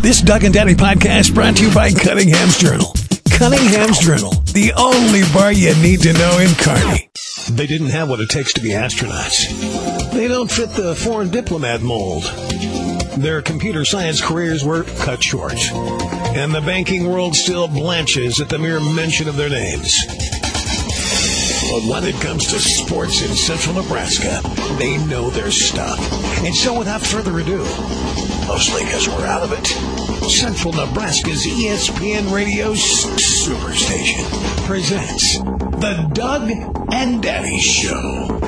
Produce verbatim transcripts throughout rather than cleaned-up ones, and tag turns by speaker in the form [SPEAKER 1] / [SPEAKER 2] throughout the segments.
[SPEAKER 1] This Doug and Daddy podcast brought to you by Cunningham's Journal. Cunningham's Journal, the only bar you need to know in Kearney. They didn't have what it takes to be astronauts. They don't fit the foreign diplomat mold. Their computer science careers were cut short. And the banking world still blanches at the mere mention of their names. But when it comes to sports in central Nebraska, they know their stuff. And so without further ado, mostly because we're out of it, Central Nebraska's E S P N Radio Superstation presents The Doug and Daddy Show.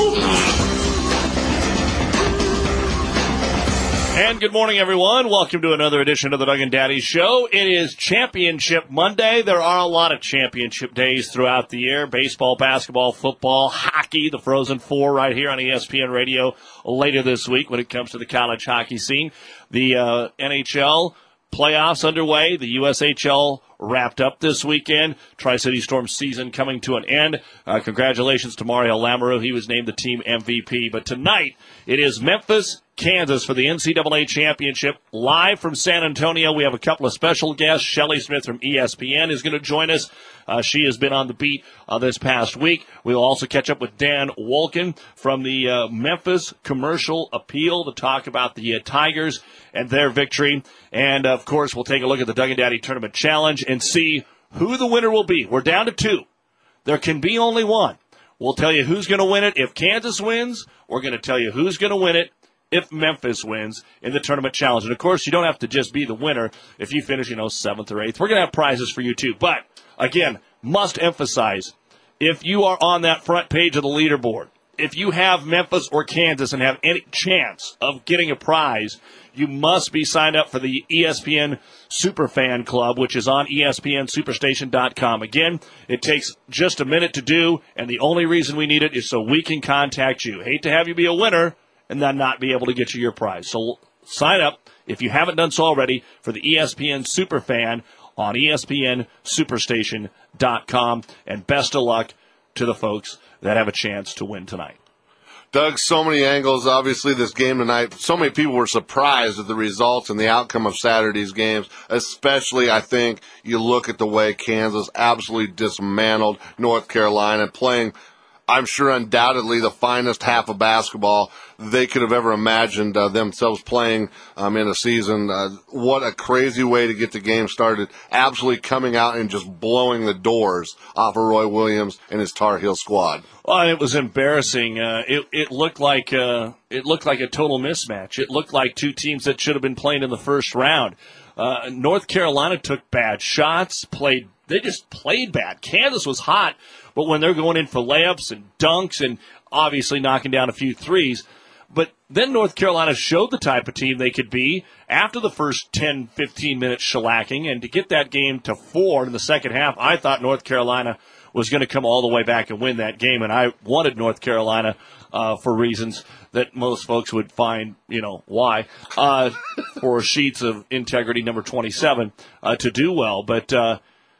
[SPEAKER 2] And good morning, everyone. Welcome to another edition of the Doug and Daddy Show. It is Championship Monday. There are a lot of championship days throughout the year. Baseball, basketball, football, hockey, the Frozen Four right here on E S P N Radio later this week when it comes to the college hockey scene. The uh, N H L playoffs underway. The U S H L wrapped up this weekend. Tri-City Storm season coming to an end. Uh, congratulations to Mario Lamoureux. He was named the team M V P. But tonight, it is Memphis, Kansas for the N C double A Championship. Live from San Antonio, we have a couple of special guests. Shelley Smith from E S P N is going to join us. Uh, she has been on the beat uh, this past week. We will also catch up with Dan Wolken from the uh, Memphis Commercial Appeal to talk about the uh, Tigers and their victory. And, of course, we'll take a look at the Doug and Daddy Tournament Challenge and see who the winner will be. We're down to two. There can be only one. We'll tell you who's going to win it if Kansas wins. We're going to tell you who's going to win it if Memphis wins in the Tournament Challenge. And, of course, you don't have to just be the winner if you finish, you know, seventh or eighth. We're going to have prizes for you, too. But, again, must emphasize, if you are on that front page of the leaderboard, if you have Memphis or Kansas and have any chance of getting a prize, you must be signed up for the E S P N Superfan Club, which is on E S P N Superstation dot com. Again, it takes just a minute to do, and the only reason we need it is so we can contact you. Hate to have you be a winner and then not be able to get you your prize. So sign up, if you haven't done so already, for the E S P N Superfan on E S P N Superstation dot com. And best of luck to the folks that have a chance to win tonight.
[SPEAKER 3] Doug, so many angles. Obviously, this game tonight, so many people were surprised at the results and the outcome of Saturday's games, especially, I think, you look at the way Kansas absolutely dismantled North Carolina, playing, I'm sure, undoubtedly the finest half of basketball they could have ever imagined uh, themselves playing um, in a season. Uh, what a crazy way to get the game started. Absolutely coming out and just blowing the doors off of Roy Williams and his Tar Heel squad.
[SPEAKER 2] Well, it was embarrassing. Uh, it, it looked like uh, it looked like a total mismatch. It looked like two teams that should have been playing in the first round. Uh, North Carolina took bad shots, played. They just played bad. Kansas was hot, but when they're going in for layups and dunks and obviously knocking down a few threes. But then North Carolina showed the type of team they could be after the first ten, fifteen minutes shellacking. And to get that game to four in the second half, I thought North Carolina was going to come all the way back and win that game. And I wanted North Carolina uh, for reasons that most folks would find, you know, why, uh, for sheets of integrity number twenty-seven uh, to do well. But uh,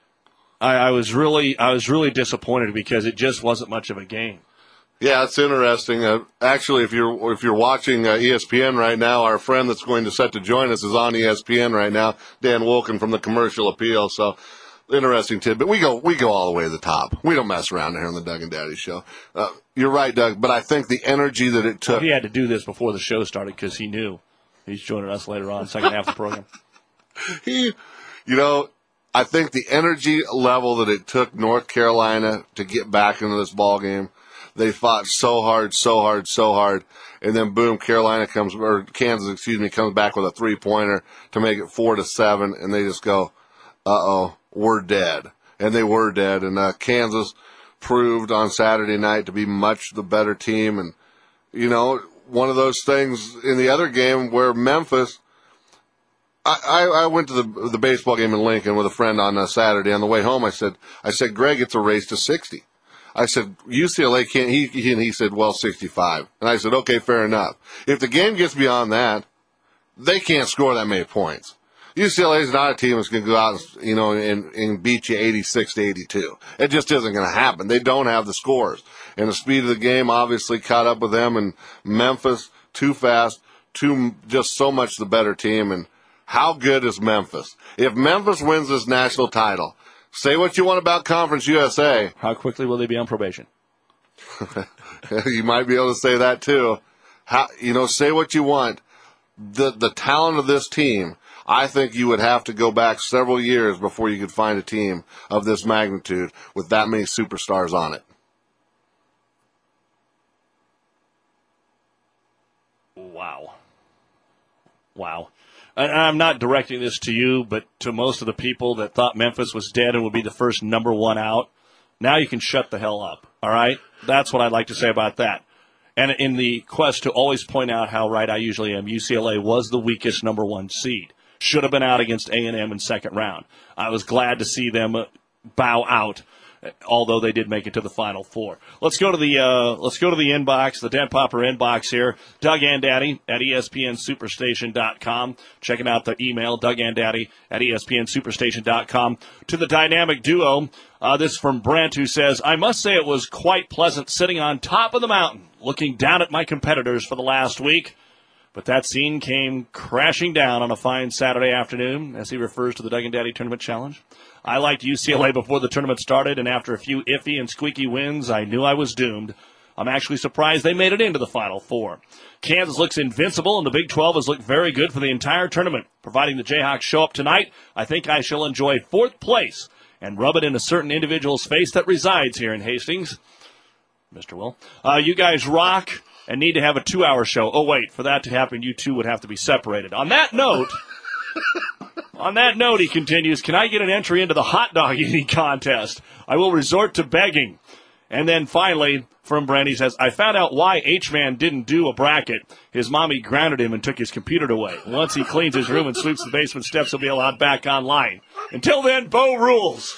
[SPEAKER 2] I, I was really, I was really disappointed because it just wasn't much of a game.
[SPEAKER 3] Yeah, it's interesting. Uh, actually, if you're if you're watching uh, E S P N right now, our friend that's going to set to join us is on E S P N right now, Dan Wolken from the Commercial Appeal. So, interesting tidbit. We go we go all the way to the top. We don't mess around here on the Doug and Daddy Show. Uh, you're right, Doug. But I think the energy that it took.
[SPEAKER 2] Well, he had to do this before the show started because he knew he's joining us later on, second half of the program.
[SPEAKER 3] He, you know, I think the energy level that it took North Carolina to get back into this ball game. They fought so hard, so hard, so hard, and then boom, Carolina comes, or Kansas, excuse me, comes back with a three-pointer to make it four to seven, and they just go, uh-oh, we're dead. And they were dead, and uh, Kansas proved on Saturday night to be much the better team, and, you know, one of those things in the other game where Memphis, I, I, I went to the the baseball game in Lincoln with a friend on uh, Saturday. On the way home, I said, I said, Greg, it's a race to sixty. I said, U C L A can't, he, he, and he said, well, sixty-five. And I said, okay, fair enough. If the game gets beyond that, they can't score that many points. U C L A is not a team that's going to go out, you know, and, and beat you eighty-six to eighty-two. It just isn't going to happen. They don't have the scores. And the speed of the game obviously caught up with them, and Memphis, too fast, too, just so much the better team. And how good is Memphis? If Memphis wins this national title, say what you want about Conference U S A.
[SPEAKER 2] How quickly will they be on probation?
[SPEAKER 3] You might be able to say that too. How, you know, say what you want. The the talent of this team, I think you would have to go back several years before you could find a team of this magnitude with that many superstars on it.
[SPEAKER 2] Wow. Wow. And I'm not directing this to you, but to most of the people that thought Memphis was dead and would be the first number one out. Now you can shut the hell up, all right? That's what I'd like to say about that. And in the quest to always point out how right I usually am, U C L A was the weakest number one seed. Should have been out against A and M in second round. I was glad to see them bow out, although they did make it to the Final Four. Let's go to the uh, let's go to the inbox, the Dent Popper inbox here. Doug and Daddy at E S P N Superstation dot com. Checking out the email, Doug and Daddy at E S P N Superstation dot com. To the dynamic duo, uh, this from Brent, who says, I must say it was quite pleasant sitting on top of the mountain, looking down at my competitors for the last week. But that scene came crashing down on a fine Saturday afternoon, as he refers to the Doug and Daddy Tournament Challenge. I liked U C L A before the tournament started, and after a few iffy and squeaky wins, I knew I was doomed. I'm actually surprised they made it into the Final Four. Kansas looks invincible, and the Big twelve has looked very good for the entire tournament. Providing the Jayhawks show up tonight, I think I shall enjoy fourth place and rub it in a certain individual's face that resides here in Hastings. Mister Will. Uh, you guys rock and need to have a two-hour show. Oh, wait, for that to happen, you two would have to be separated. On that note... On that note, he continues, can I get an entry into the hot dog eating contest? I will resort to begging. And then finally, from Brand, he says, I found out why H-Man didn't do a bracket. His mommy grounded him and took his computer away. Once he cleans his room and sweeps the basement steps, he'll be allowed back online. Until then, Bo rules.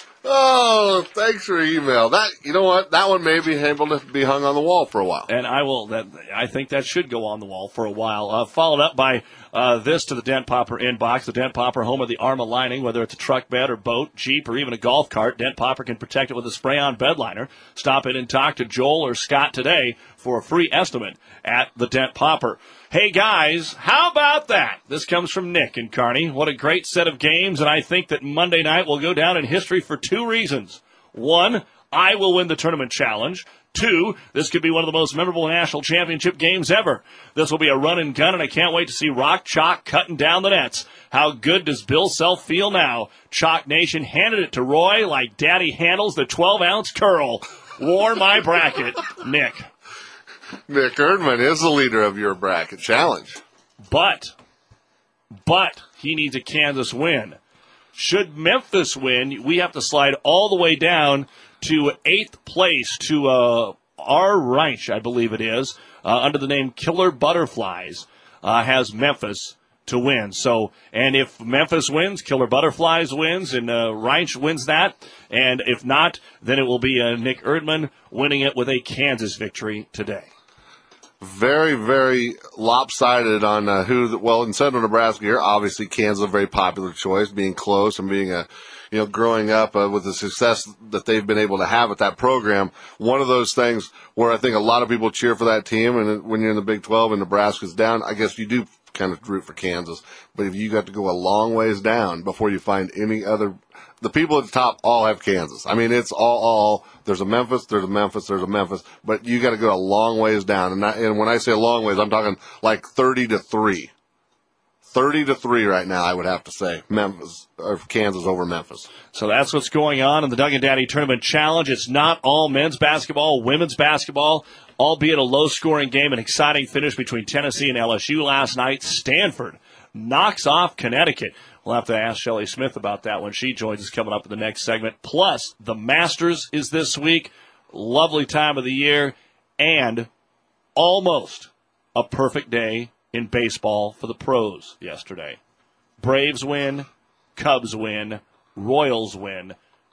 [SPEAKER 3] Oh, thanks for your email. That, you know what? That one may be able to be hung on the wall for a while.
[SPEAKER 2] And I will, that, I think that should go on the wall for a while. Uh, followed up by uh, this to the Dent Popper inbox. The Dent Popper, home of the Arma lining, whether it's a truck bed or boat, Jeep, or even a golf cart, Dent Popper can protect it with a spray-on bed liner. Stop in and talk to Joel or Scott today for a free estimate at the Dent Popper. Hey, guys, how about that? This comes from Nick in Kearney. What a great set of games, and I think that Monday night will go down in history for two reasons. One, I will win the tournament challenge. Two, this could be one of the most memorable national championship games ever. This will be a run and gun, and I can't wait to see Rock Chalk cutting down the nets. How good does Bill Self feel now? Chalk Nation handed it to Roy like Daddy handles the twelve-ounce curl. Wore my bracket. Nick.
[SPEAKER 3] Nick Erdman is the leader of your bracket challenge.
[SPEAKER 2] But, but he needs a Kansas win. Should Memphis win, we have to slide all the way down to eighth place to uh, R. Reich, I believe it is, uh, under the name Killer Butterflies, uh, has Memphis to win. So, and if Memphis wins, Killer Butterflies wins, and uh, Reich wins that. And if not, then it will be uh, Nick Erdman winning it with a Kansas victory today.
[SPEAKER 3] Very, very lopsided on uh, who, the, well, in Central Nebraska here, obviously Kansas is a very popular choice, being close and being a, you know, growing up uh, with the success that they've been able to have at that program. One of those things where I think a lot of people cheer for that team, and when you're in the Big twelve and Nebraska's down, I guess you do kind of root for Kansas. But if you got to go a long ways down before you find any other, the people at the top all have Kansas. I mean, it's all, all, there's a Memphis, there's a Memphis, there's a Memphis, but you got to go a long ways down. And, I, and when I say a long ways, I'm talking like thirty to three. thirty to three right now, I would have to say. Memphis, or Kansas over Memphis.
[SPEAKER 2] So that's what's going on in the Doug and Daddy Tournament Challenge. It's not all men's basketball, women's basketball, albeit a low-scoring game, an exciting finish between Tennessee and L S U last night. Stanford knocks off Connecticut. We'll have to ask Shelley Smith about that when she joins us coming up in the next segment. Plus, the Masters is this week. Lovely time of the year. And almost a perfect day in baseball for the pros yesterday. Braves win, Cubs win, Royals win,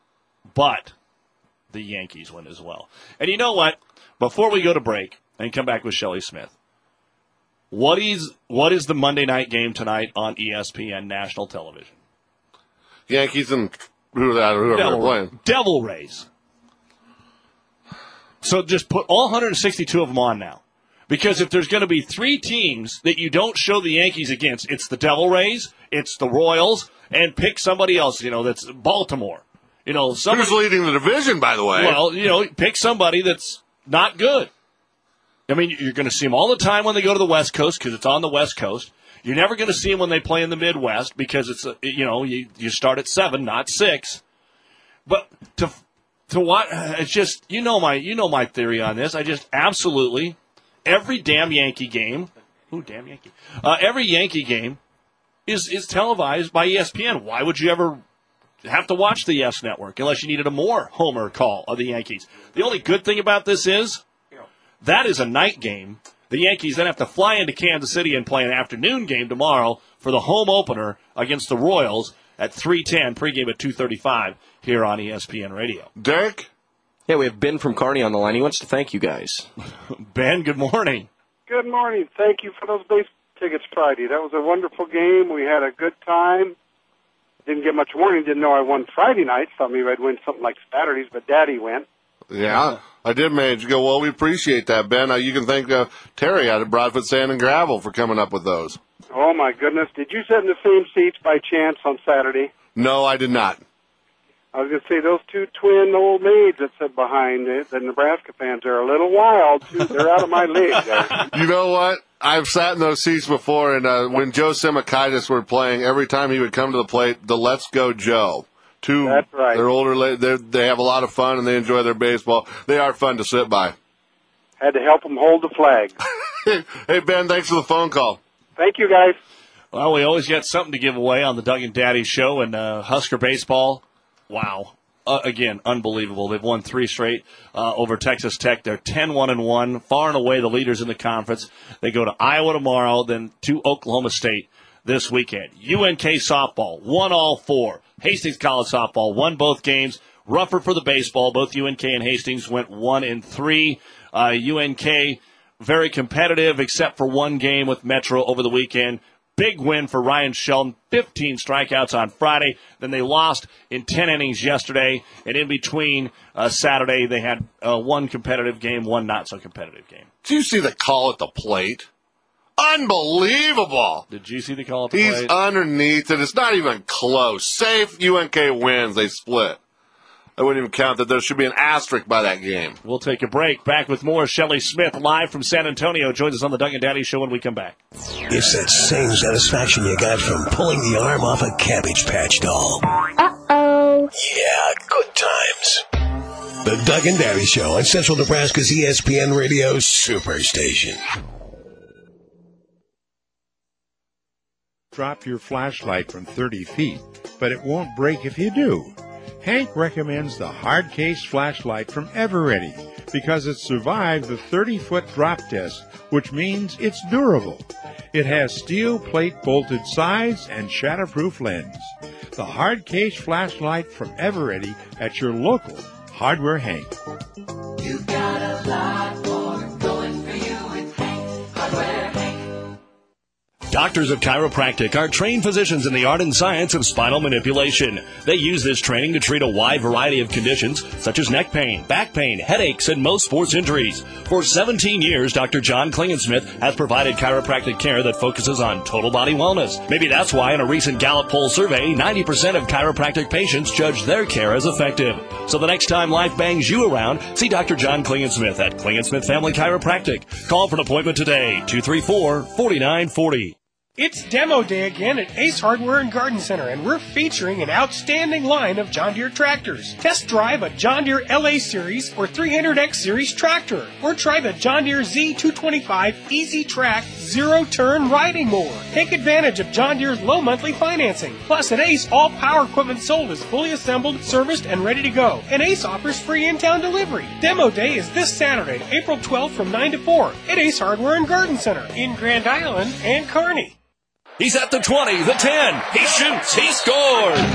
[SPEAKER 2] but the Yankees win as well. And you know what? Before we go to break and come back with Shelley Smith, what is what is the Monday night game tonight on E S P N national television?
[SPEAKER 3] Yankees and who are that? Who
[SPEAKER 2] Devil,
[SPEAKER 3] are playing?
[SPEAKER 2] Devil Rays. So just put all one hundred sixty-two of them on now. Because if there's going to be three teams that you don't show the Yankees against, it's the Devil Rays, it's the Royals, and pick somebody else, you know, that's Baltimore. You know, somebody,
[SPEAKER 3] who's leading the division, by the way?
[SPEAKER 2] Well, you know, pick somebody that's not good. I mean, you're going to see them all the time when they go to the West Coast because it's on the West Coast. You're never going to see them when they play in the Midwest because it's, a, you know, you, you start at seven, not six. But to to what? It's just you know my you know my theory on this. I just absolutely every damn Yankee game. Ooh, damn Yankee. Uh, every Yankee game is is televised by E S P N. Why would you ever have to watch the Yes Network unless you needed a more homer call of the Yankees? The only good thing about this is that is a night game. The Yankees then have to fly into Kansas City and play an afternoon game tomorrow for the home opener against the Royals at three ten, pregame at two thirty-five here on E S P N Radio.
[SPEAKER 3] Derek?
[SPEAKER 4] Yeah, we have Ben from Kearney on the line. He wants to thank you guys.
[SPEAKER 2] Ben, good morning.
[SPEAKER 5] Good morning. Thank you for those base tickets Friday. That was a wonderful game. We had a good time. Didn't get much warning. Didn't know I won Friday night. Thought maybe I'd win something like Saturdays, but Daddy went.
[SPEAKER 3] Yeah, I did manage to go, well, we appreciate that, Ben. Uh, you can thank uh, Terry out of Broadfoot Sand and Gravel for coming up with those.
[SPEAKER 5] Oh, my goodness. Did you sit in the same seats by chance on Saturday?
[SPEAKER 3] No, I did not.
[SPEAKER 5] I was going to say, those two twin old maids that sit behind it, the Nebraska fans, are a little wild, too. They're out of my league there.
[SPEAKER 3] You know what? I've sat in those seats before, and uh, when Joe Simakaitis were playing, every time he would come to the plate, the Let's Go Joe. Two,
[SPEAKER 5] That's right.
[SPEAKER 3] They're older, they're, they have a lot of fun, and they enjoy their baseball. They are fun to sit by.
[SPEAKER 5] Had to help them hold the flag.
[SPEAKER 3] Hey, Ben, thanks for the phone call.
[SPEAKER 5] Thank you, guys.
[SPEAKER 2] Well, we always got something to give away on the Doug and Daddy Show, and uh, Husker baseball, wow. Uh, again, unbelievable. They've won three straight uh, over Texas Tech. They're ten one and one, far and away the leaders in the conference. They go to Iowa tomorrow, then to Oklahoma State this weekend. U N K softball, won all four. Hastings College softball, won both games. Rougher for the baseball. Both U N K and Hastings went one and three. Uh, U N K very competitive, except for one game with Metro over the weekend. Big win for Ryan Sheldon, fifteen strikeouts on Friday. Then they lost in ten innings yesterday. And in between uh, Saturday, they had uh, one competitive game, one not-so-competitive game.
[SPEAKER 3] Did you see the call at the plate? Unbelievable.
[SPEAKER 2] Did you see the call at the
[SPEAKER 3] He's
[SPEAKER 2] plate?
[SPEAKER 3] underneath it. It's not even close. Safe. U N K wins. They split. I wouldn't even count that. There should be an asterisk by that game.
[SPEAKER 2] We'll take a break. Back with more. Shelley Smith live from San Antonio joins us on the Doug and Daddy Show when we come back.
[SPEAKER 1] It's that same satisfaction you got from pulling the arm off a Cabbage Patch doll.
[SPEAKER 6] Uh-oh.
[SPEAKER 1] Yeah, good times. The Doug and Daddy Show on Central Nebraska's E S P N Radio Superstation.
[SPEAKER 7] Drop your flashlight from thirty feet, but it won't break if you do. Hank recommends the hard case flashlight from Eveready because it survived the thirty-foot drop test, which means it's durable. It has steel plate bolted sides and shatterproof lens. The hard case flashlight from Eveready at your local Hardware Hank.
[SPEAKER 8] You've got a lot more going for you with Hank, Hardware Hank.
[SPEAKER 2] Doctors of Chiropractic are trained physicians in the art and science of spinal manipulation. They use this training to treat a wide variety of conditions, such as neck pain, back pain, headaches, and most sports injuries. For seventeen years, Doctor John Klingensmith has provided chiropractic care that focuses on total body wellness. Maybe that's why in a recent Gallup poll survey, ninety percent of chiropractic patients judge their care as effective. So the next time life bangs you around, see Doctor John Klingensmith at Klingensmith Family Chiropractic. Call for an appointment today, two three four, four nine four zero.
[SPEAKER 9] It's demo day again at Ace Hardware and Garden Center, and we're featuring an outstanding line of John Deere tractors. Test drive a John Deere L A Series or three hundred X Series tractor, or try the John Deere Z two twenty-five Easy Track zero-turn riding mower. Take advantage of John Deere's low monthly financing. Plus, at Ace, all power equipment sold is fully assembled, serviced, and ready to go. And Ace offers free in-town delivery. Demo day is this Saturday, April twelfth from nine to four at Ace Hardware and Garden Center in Grand Island and Kearney.
[SPEAKER 2] He's at the twenty, the ten. He shoots. He scores.
[SPEAKER 6] Wait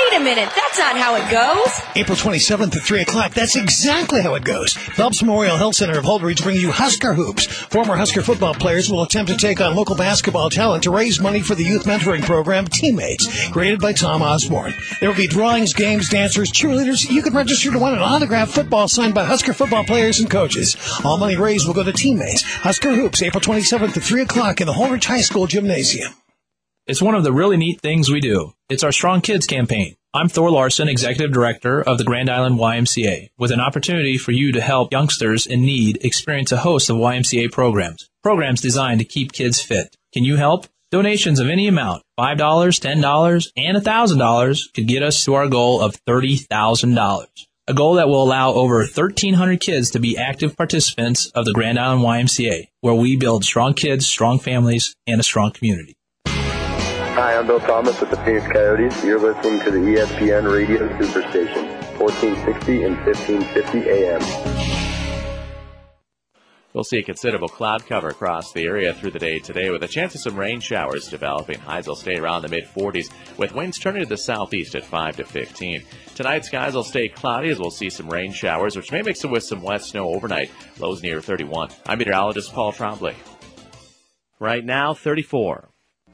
[SPEAKER 6] Wait a minute, that's not how it goes.
[SPEAKER 1] April twenty-seventh at three o'clock. That's exactly how it goes. Phelps Memorial Health Center of Holdridge brings you Husker Hoops. Former Husker football players will attempt to take on local basketball talent to raise money for the youth mentoring program Teammates, created by Tom Osborne. There will be drawings, games, dancers, cheerleaders. You can register to win an autographed football signed by Husker football players and coaches. All money raised will go to Teammates. Husker Hoops, April twenty-seventh at three o'clock in the Holdridge High School Gymnasium.
[SPEAKER 10] It's one of the really neat things we do. It's our Strong Kids campaign. I'm Thor Larson, Executive Director of the Grand Island Y M C A, with an opportunity for you to help youngsters in need experience a host of Y M C A programs. Programs designed to keep kids fit. Can you help? Donations of any amount, five dollars, ten dollars, and one thousand dollars, could get us to our goal of thirty thousand dollars. A goal that will allow over thirteen hundred kids to be active participants of the Grand Island Y M C A, where we build strong kids, strong families, and a strong community.
[SPEAKER 11] Hi, I'm Bill Thomas with the Phoenix Coyotes. You're listening to the E S P N Radio Superstation, fourteen sixty and fifteen fifty A M.
[SPEAKER 12] We'll see a considerable cloud cover across the area through the day today with a chance of some rain showers developing. Highs will stay around the mid-forties with winds turning to the southeast at five to fifteen. Tonight, skies will stay cloudy as we'll see some rain showers, which may mix it with some wet snow overnight. Lows near thirty-one. I'm meteorologist Paul Trombley. Right now, thirty-four.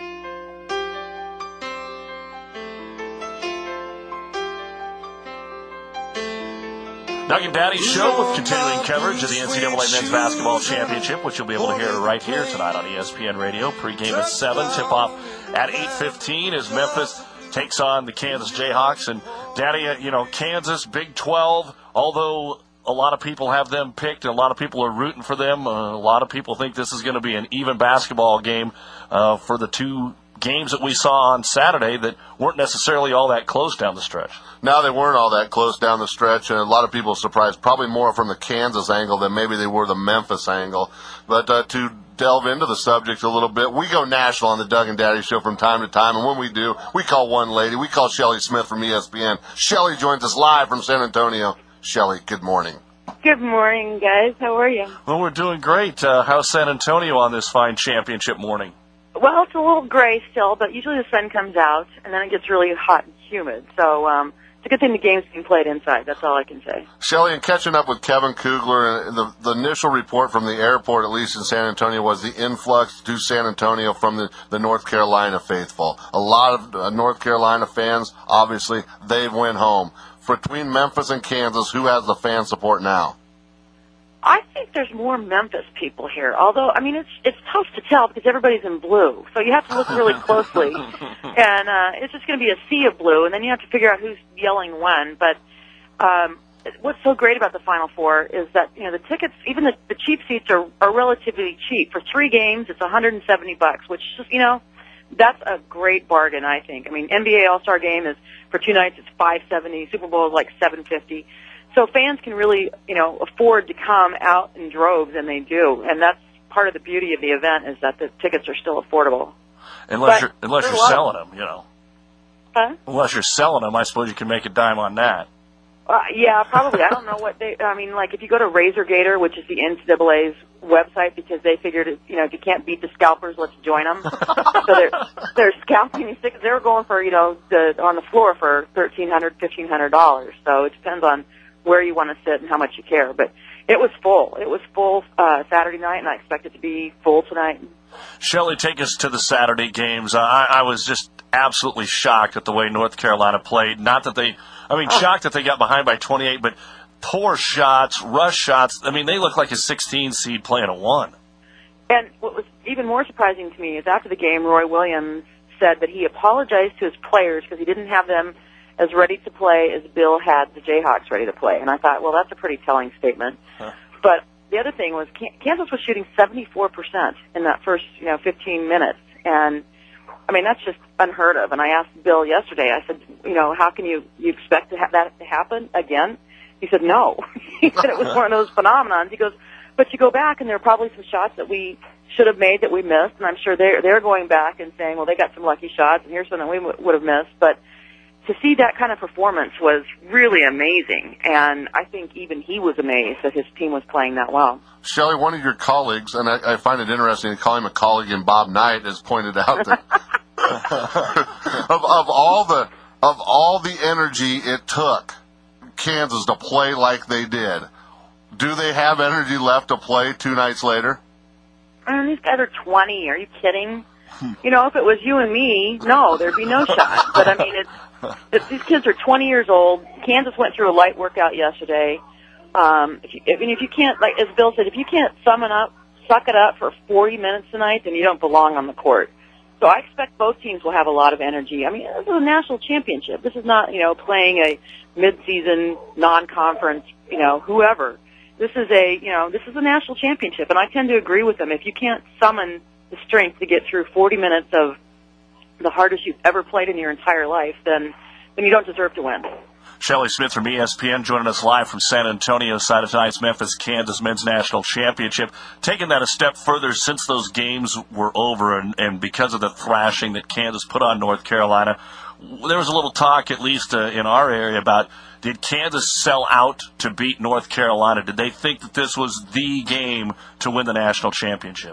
[SPEAKER 2] Doug and Daddy's show with continuing coverage of the N C double A Men's Basketball Championship, which you'll be able to hear right here tonight on E S P N Radio. Pre-game at seven, tip-off at eight fifteen as Memphis takes on the Kansas Jayhawks. And, Daddy, you know, Kansas, Big twelve, although a lot of people have them picked and a lot of people are rooting for them, uh, a lot of people think this is going to be an even basketball game uh, for the two games that we saw on Saturday that weren't necessarily all that close down the stretch.
[SPEAKER 3] No, they weren't all that close down the stretch, and a lot of people are surprised, probably more from the Kansas angle than maybe they were the Memphis angle. But uh, to delve into the subject a little bit, we go national on the Doug and Daddy Show from time to time, and when we do, we call one lady. We call Shelly Smith from E S P N. Shelly joins us live from San Antonio. Shelly, good morning.
[SPEAKER 13] Good morning, guys. How are you?
[SPEAKER 2] Well, we're doing great. Uh, how's San Antonio on this fine championship morning?
[SPEAKER 13] Well, it's a little gray still, but usually the sun comes out, and then it gets really hot and humid. So um, it's a good thing the game's being played inside. That's all I can say.
[SPEAKER 3] Shelly, and catching up with Kevin Kugler, and the, the initial report from the airport, at least in San Antonio, was the influx to San Antonio from the, the North Carolina faithful. A lot of uh, North Carolina fans, obviously, they went home. Between Memphis and Kansas, who has the fan support now?
[SPEAKER 13] I think there's more Memphis people here, although, I mean, it's it's tough to tell because everybody's in blue, so you have to look really closely, and uh, it's just going to be a sea of blue, and then you have to figure out who's yelling when, but um, what's so great about the Final Four is that, you know, the tickets, even the, the cheap seats are, are relatively cheap. For three games, it's one hundred seventy bucks, which is, you know, that's a great bargain, I think. I mean, N B A All-Star Game is, for two nights, it's five seventy, Super Bowl is like seven fifty. So fans can really, you know, afford to come out in droves, and they do. And that's part of the beauty of the event is that the tickets are still affordable.
[SPEAKER 2] Unless
[SPEAKER 13] but
[SPEAKER 2] you're unless you're selling them, you know.
[SPEAKER 13] Huh?
[SPEAKER 2] Unless you're selling them, I suppose you can make a dime on that.
[SPEAKER 13] Uh, yeah, probably. I don't know what they. I mean, like if you go to RazorGator, which is the N C double A's website, because they figured, you know, if you can't beat the scalpers, let's join them. So they're they're scalping these tickets. They were going for, you know, the on the floor for thirteen hundred, fifteen hundred dollars. So it depends on where you want to sit and how much you care. But it was full. It was full uh, Saturday night, and I expect it to be full tonight.
[SPEAKER 2] Shelley, take us to the Saturday games. Uh, I, I was just absolutely shocked at the way North Carolina played. Not that they, I mean, oh. shocked that they got behind by twenty-eight, but poor shots, rush shots. I mean, they look like a sixteen seed playing a one.
[SPEAKER 13] And what was even more surprising to me is after the game, Roy Williams said that he apologized to his players because he didn't have them as ready to play as Bill had the Jayhawks ready to play. And I thought, well, that's a pretty telling statement. Huh. But the other thing was Kansas was shooting seventy-four percent in that first, you know, fifteen minutes. And, I mean, that's just unheard of. And I asked Bill yesterday, I said, you know, how can you, you expect to have that to happen again? He said, no. He said it was one of those phenomenons. He goes, but you go back and there are probably some shots that we should have made that we missed. And I'm sure they're, they're going back and saying, well, they got some lucky shots and here's something we w- would have missed. But to see that kind of performance was really amazing, and I think even he was amazed that his team was playing that well.
[SPEAKER 3] Shelley, one of your colleagues, and I, I find it interesting to call him a colleague, and Bob Knight has pointed out that of, of all the of all the energy it took Kansas to play like they did, do they have energy left to play two nights later?
[SPEAKER 13] I mean, these guys are twenty. Are you kidding? You know, if it was you and me, no, there'd be no shot. But, I mean, it's, it's, these kids are twenty years old. Kansas went through a light workout yesterday. Um, if you, I mean, if you can't, like as Bill said, if you can't summon up, suck it up for forty minutes tonight, then you don't belong on the court. So I expect both teams will have a lot of energy. I mean, this is a national championship. This is not, you know, playing a mid-season, non-conference, you know, whoever. This is a, you know, this is a national championship, and I tend to agree with them. If you can't summon the strength to get through forty minutes of the hardest you've ever played in your entire life, then then you don't deserve to win.
[SPEAKER 2] Shelley Smith from E S P N joining us live from San Antonio side of tonight's Memphis-Kansas Men's National Championship. Taking that a step further since those games were over and, and because of the thrashing that Kansas put on North Carolina, there was a little talk, at least uh, in our area, about did Kansas sell out to beat North Carolina? Did they think that this was the game to win the national championship?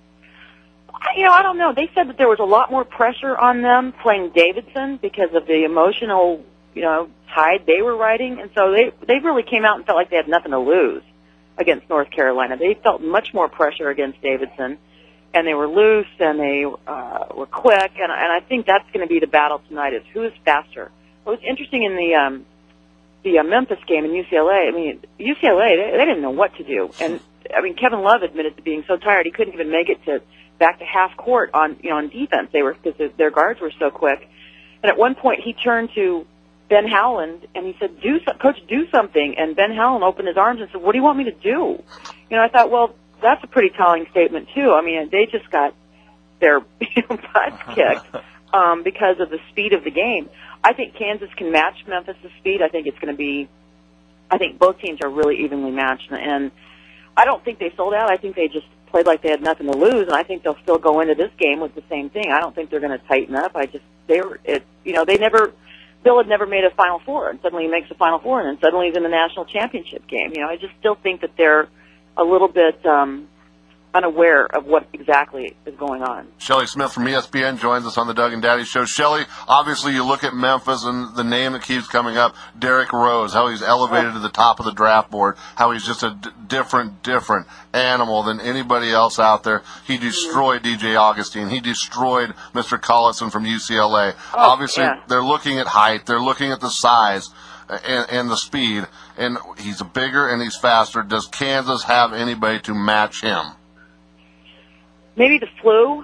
[SPEAKER 13] You know, I don't know. They said that there was a lot more pressure on them playing Davidson because of the emotional, you know, tide they were riding, and so they they really came out and felt like they had nothing to lose against North Carolina. They felt much more pressure against Davidson, and they were loose and they uh, were quick, and, and I think that's going to be the battle tonight: is who is faster. What was interesting in the um, the uh, Memphis game in U C L A? I mean, U C L A they, they didn't know what to do, and I mean Kevin Love admitted to being so tired he couldn't even make it to back to half court on you know on defense. They were because their guards were so quick, and at one point he turned to Ben Howland, and he said, "Do so, Coach, do something." And Ben Howland opened his arms and said, "What do you want me to do?" You know, I thought, well, that's a pretty telling statement too. I mean, they just got their butts kicked um, because of the speed of the game. I think Kansas can match Memphis' speed. I think it's going to be. I think both teams are really evenly matched, and I don't think they sold out. I think they just played like they had nothing to lose, and I think they'll still go into this game with the same thing. I don't think they're going to tighten up. I just they were, it, you know, they never. Bill had never made a Final Four, and suddenly he makes a Final Four, and then suddenly he's in the national championship game. You know, I just still think that they're a little bit um, unaware of what exactly is going on.
[SPEAKER 3] Shelley Smith from E S P N joins us on the Doug and Daddy Show. Shelley, obviously you look at Memphis and the name that keeps coming up, Derrick Rose, how he's elevated to the top of the draft board, how he's just a d- different, different animal than anybody else out there. He destroyed D J Augustine. He destroyed Mister Collison from U C L A.
[SPEAKER 13] Oh,
[SPEAKER 3] obviously,
[SPEAKER 13] yeah.
[SPEAKER 3] They're looking at height. They're looking at the size and, and the speed. And he's bigger and he's faster. Does Kansas have anybody to match him?
[SPEAKER 13] Maybe the flu.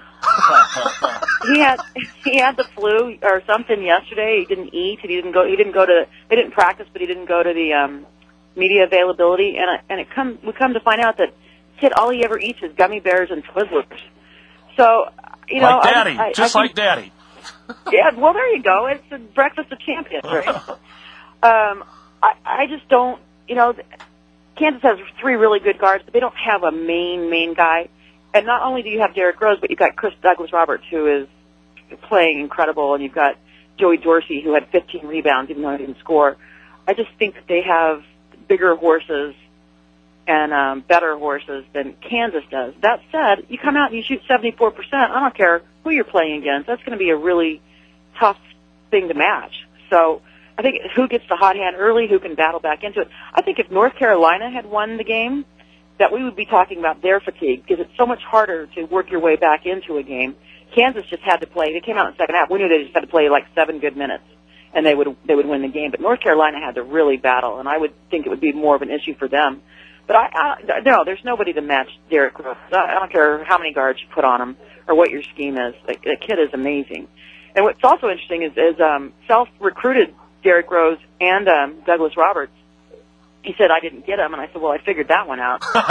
[SPEAKER 13] he had he had the flu or something yesterday. He didn't eat. He didn't go. He didn't go to. They didn't practice, but he didn't go to the um, media availability. And I, and it come we come to find out that kid all he ever eats is gummy bears and Twizzlers. So you know,
[SPEAKER 2] like Daddy,
[SPEAKER 13] I, I,
[SPEAKER 2] just
[SPEAKER 13] I
[SPEAKER 2] like
[SPEAKER 13] think,
[SPEAKER 2] Daddy.
[SPEAKER 13] Yeah, well there you go. It's the breakfast of champions, right? um, I I just don't. You know, Kansas has three really good guards, but they don't have a main main guy. And not only do you have Derrick Rose, but you've got Chris Douglas-Roberts, who is playing incredible, and you've got Joey Dorsey, who had fifteen rebounds, even though he didn't score. I just think that they have bigger horses and um, better horses than Kansas does. That said, you come out and you shoot seventy-four percent. I don't care who you're playing against. That's going to be a really tough thing to match. So I think who gets the hot hand early, who can battle back into it. I think if North Carolina had won the game, that we would be talking about their fatigue, because it's so much harder to work your way back into a game. Kansas just had to play. They came out in the second half. We knew they just had to play like seven good minutes, and they would they would win the game. But North Carolina had to really battle, and I would think it would be more of an issue for them. But I, I no, there's nobody to match Derrick Rose. I don't care how many guards you put on him or what your scheme is. The, the kid is amazing. And what's also interesting is, is um, self-recruited Derrick Rose and um, Douglas Roberts. He said, I didn't get him, and I said, well, I figured that one out. But,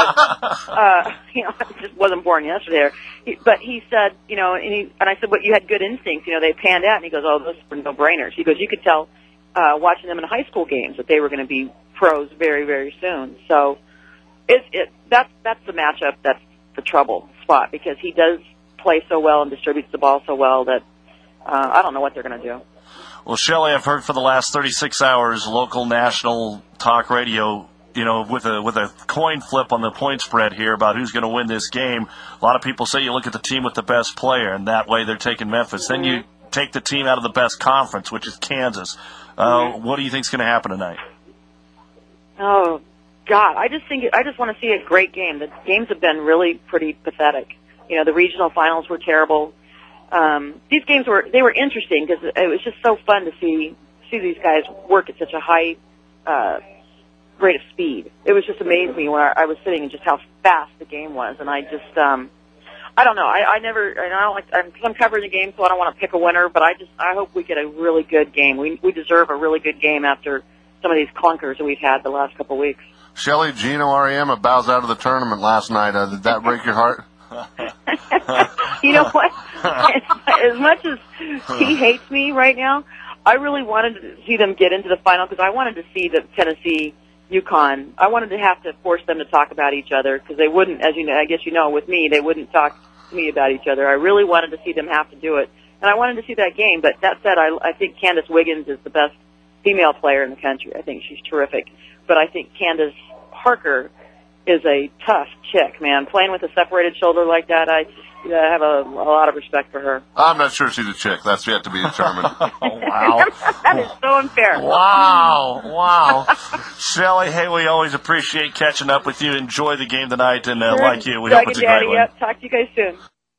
[SPEAKER 13] uh, you know, I just wasn't born yesterday. He, but he said, you know, and, he, and I said, well, you had good instincts. You know, they panned out, and he goes, oh, those were no-brainers. He goes, you could tell uh, watching them in high school games that they were going to be pros very, very soon. So it, it, that's, that's the matchup that's the trouble spot, because he does play so well and distributes the ball so well that uh, I don't know what they're going to do.
[SPEAKER 2] Well, Shelley, I've heard for the last thirty-six hours, local, national talk radio, you know, with a with a coin flip on the point spread here about who's going to win this game. A lot of people say you look at the team with the best player, and that way they're taking Memphis. Then you take the team out of the best conference, which is Kansas. Uh, what do you think is going to happen tonight?
[SPEAKER 13] Oh, God, I just think I just want to see a great game. The games have been really pretty pathetic. You know, the regional finals were terrible. Um, these games were they were interesting because it was just so fun to see see these guys work at such a high uh, rate of speed. It was just amazing me when I, I was sitting and just how fast the game was, and I just um, I don't know. I, I never and I don't like I'm, I'm covering the game, so I don't want to pick a winner. But I just I hope we get a really good game. We we deserve a really good game after some of these clunkers that we've had the last couple of weeks.
[SPEAKER 3] Shelly, Gino Auriemma bows out of the tournament last night. Uh, did that break your heart?
[SPEAKER 13] You know what? As much as he hates me right now, I really wanted to see them get into the final because I wanted to see the Tennessee UConn. I wanted to have to force them to talk about each other because they wouldn't, as you know, I guess you know, with me, they wouldn't talk to me about each other. I really wanted to see them have to do it, and I wanted to see that game. But that said, I, I think Candace Wiggins is the best female player in the country. I think she's terrific. But I think Candace Parker is a tough chick, man. Playing with a separated shoulder like that, I uh, have a, a lot of respect for her.
[SPEAKER 3] I'm not sure she's a chick. That's yet to be determined.
[SPEAKER 2] Oh, wow.
[SPEAKER 13] That is so unfair.
[SPEAKER 2] Wow. Wow. Shelly, hey, we always appreciate catching up with you. Enjoy the game tonight, and uh, like you, we
[SPEAKER 13] Doug
[SPEAKER 2] hope it's a
[SPEAKER 13] and Daddy,
[SPEAKER 2] great one.
[SPEAKER 13] Yep. Talk to you guys soon.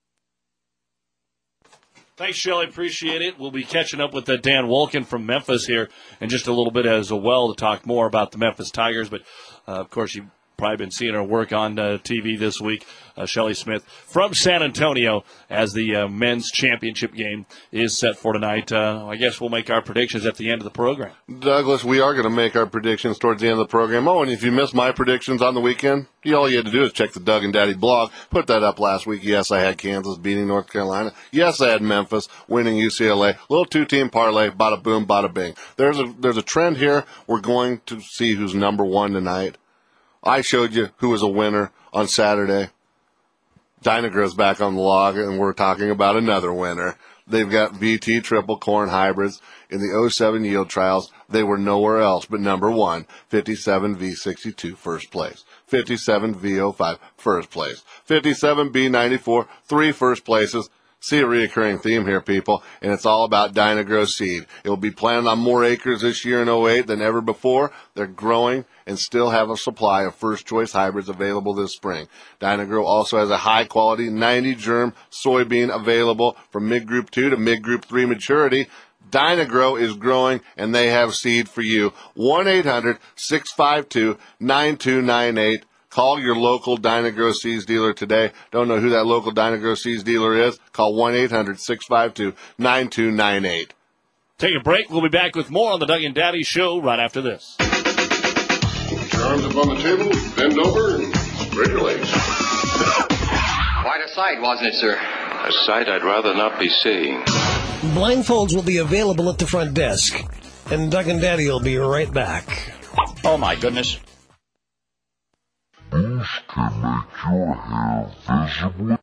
[SPEAKER 2] Thanks, Shelly. Appreciate it. We'll be catching up with uh, Dan Wolkin from Memphis here in just a little bit as well to talk more about the Memphis Tigers. But, uh, of course, you've probably been seeing her work on uh, T V this week. Uh, Shelly Smith from San Antonio as the uh, men's championship game is set for tonight. Uh, I guess we'll make our predictions at the end of the program.
[SPEAKER 3] Douglas, we are going to make our predictions towards the end of the program. Oh, and if you missed my predictions on the weekend, you, all you had to do is check the Doug and Daddy blog. Put that up last week. Yes, I had Kansas beating North Carolina. Yes, I had Memphis winning U C L A. Little two-team parlay, bada boom, bada bing. There's a there's a trend here. We're going to see who's number one tonight. I showed you who was a winner on Saturday. Dynagro's back on the log, and we're talking about another winner. They've got V T triple corn hybrids in the oh seven yield trials. They were nowhere else but number one, fifty-seven V sixty-two, first place. fifty-seven V oh five, first place. fifty-seven B ninety-four, three first places. See a reoccurring theme here, people, and it's all about Dynagro seed. It will be planted on more acres this year in oh eight than ever before. They're growing and still have a supply of first-choice hybrids available this spring. Dynagro also has a high-quality ninety germ soybean available from mid-group two to mid-group three maturity. Dynagro is growing, and they have seed for you. one eight hundred six five two nine two nine eight. Call your local Dynagro Seeds dealer today. Don't know who that local Dynagro Seeds dealer is? Call one eight hundred six five two nine two nine eight.
[SPEAKER 2] Take a break. We'll be back with more on the Doug and Daddy Show right after this.
[SPEAKER 14] Put your arms up on the table, bend over, and spread your legs.
[SPEAKER 15] Quite a sight, wasn't it, sir?
[SPEAKER 14] A sight I'd rather not be seeing.
[SPEAKER 1] Blindfolds will be available at the front desk, and Doug and Daddy will be right back.
[SPEAKER 15] Oh, my goodness.
[SPEAKER 16] These can make your hair visible.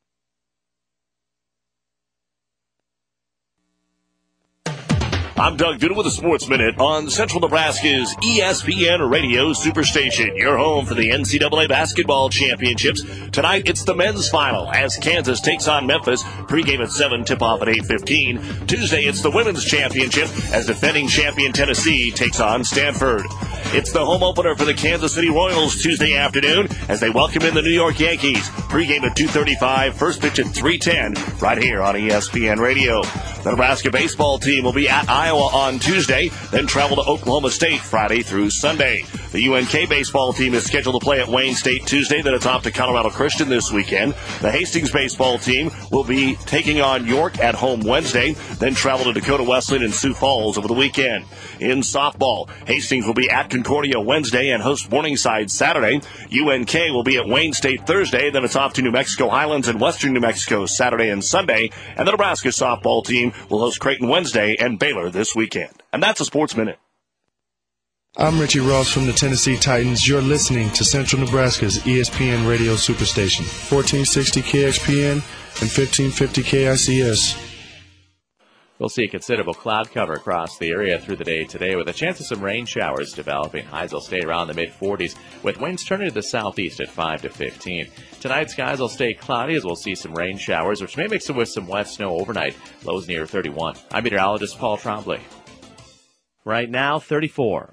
[SPEAKER 2] I'm Doug Duda with a Sports Minute on Central Nebraska's E S P N Radio Superstation, your home for the N C double A Basketball Championships. Tonight, it's the men's final as Kansas takes on Memphis. Pregame at seven, tip-off at eight fifteen. Tuesday, it's the women's championship as defending champion Tennessee takes on Stanford. It's the home opener for the Kansas City Royals Tuesday afternoon as they welcome in the New York Yankees. Pregame at two thirty-five, first pitch at three ten, right here on E S P N Radio. The Nebraska baseball team will be at Iowa on Tuesday, then travel to Oklahoma State Friday through Sunday. The U N K baseball team is scheduled to play at Wayne State Tuesday, then it's off to Colorado Christian this weekend. The Hastings baseball team will be taking on York at home Wednesday, then travel to Dakota Wesleyan and Sioux Falls over the weekend. In softball, Hastings will be at Concordia Wednesday and host Morningside Saturday. U N K will be at Wayne State Thursday, then it's off to New Mexico Highlands and Western New Mexico Saturday and Sunday. And the Nebraska softball team will host Creighton Wednesday and Baylor this weekend. And that's a Sports Minute.
[SPEAKER 17] I'm Richie Ross from the Tennessee Titans. You're listening to Central Nebraska's E S P N Radio Superstation, fourteen sixty K X P N and fifteen fifty K I C S.
[SPEAKER 12] We'll see a considerable cloud cover across the area through the day today with a chance of some rain showers developing. Highs will stay around the mid forties with winds turning to the southeast at five to fifteen. Tonight, skies will stay cloudy as we'll see some rain showers, which may mix in with some wet snow overnight. Lows near thirty-one. I'm meteorologist Paul Trombley. Right now, thirty-four.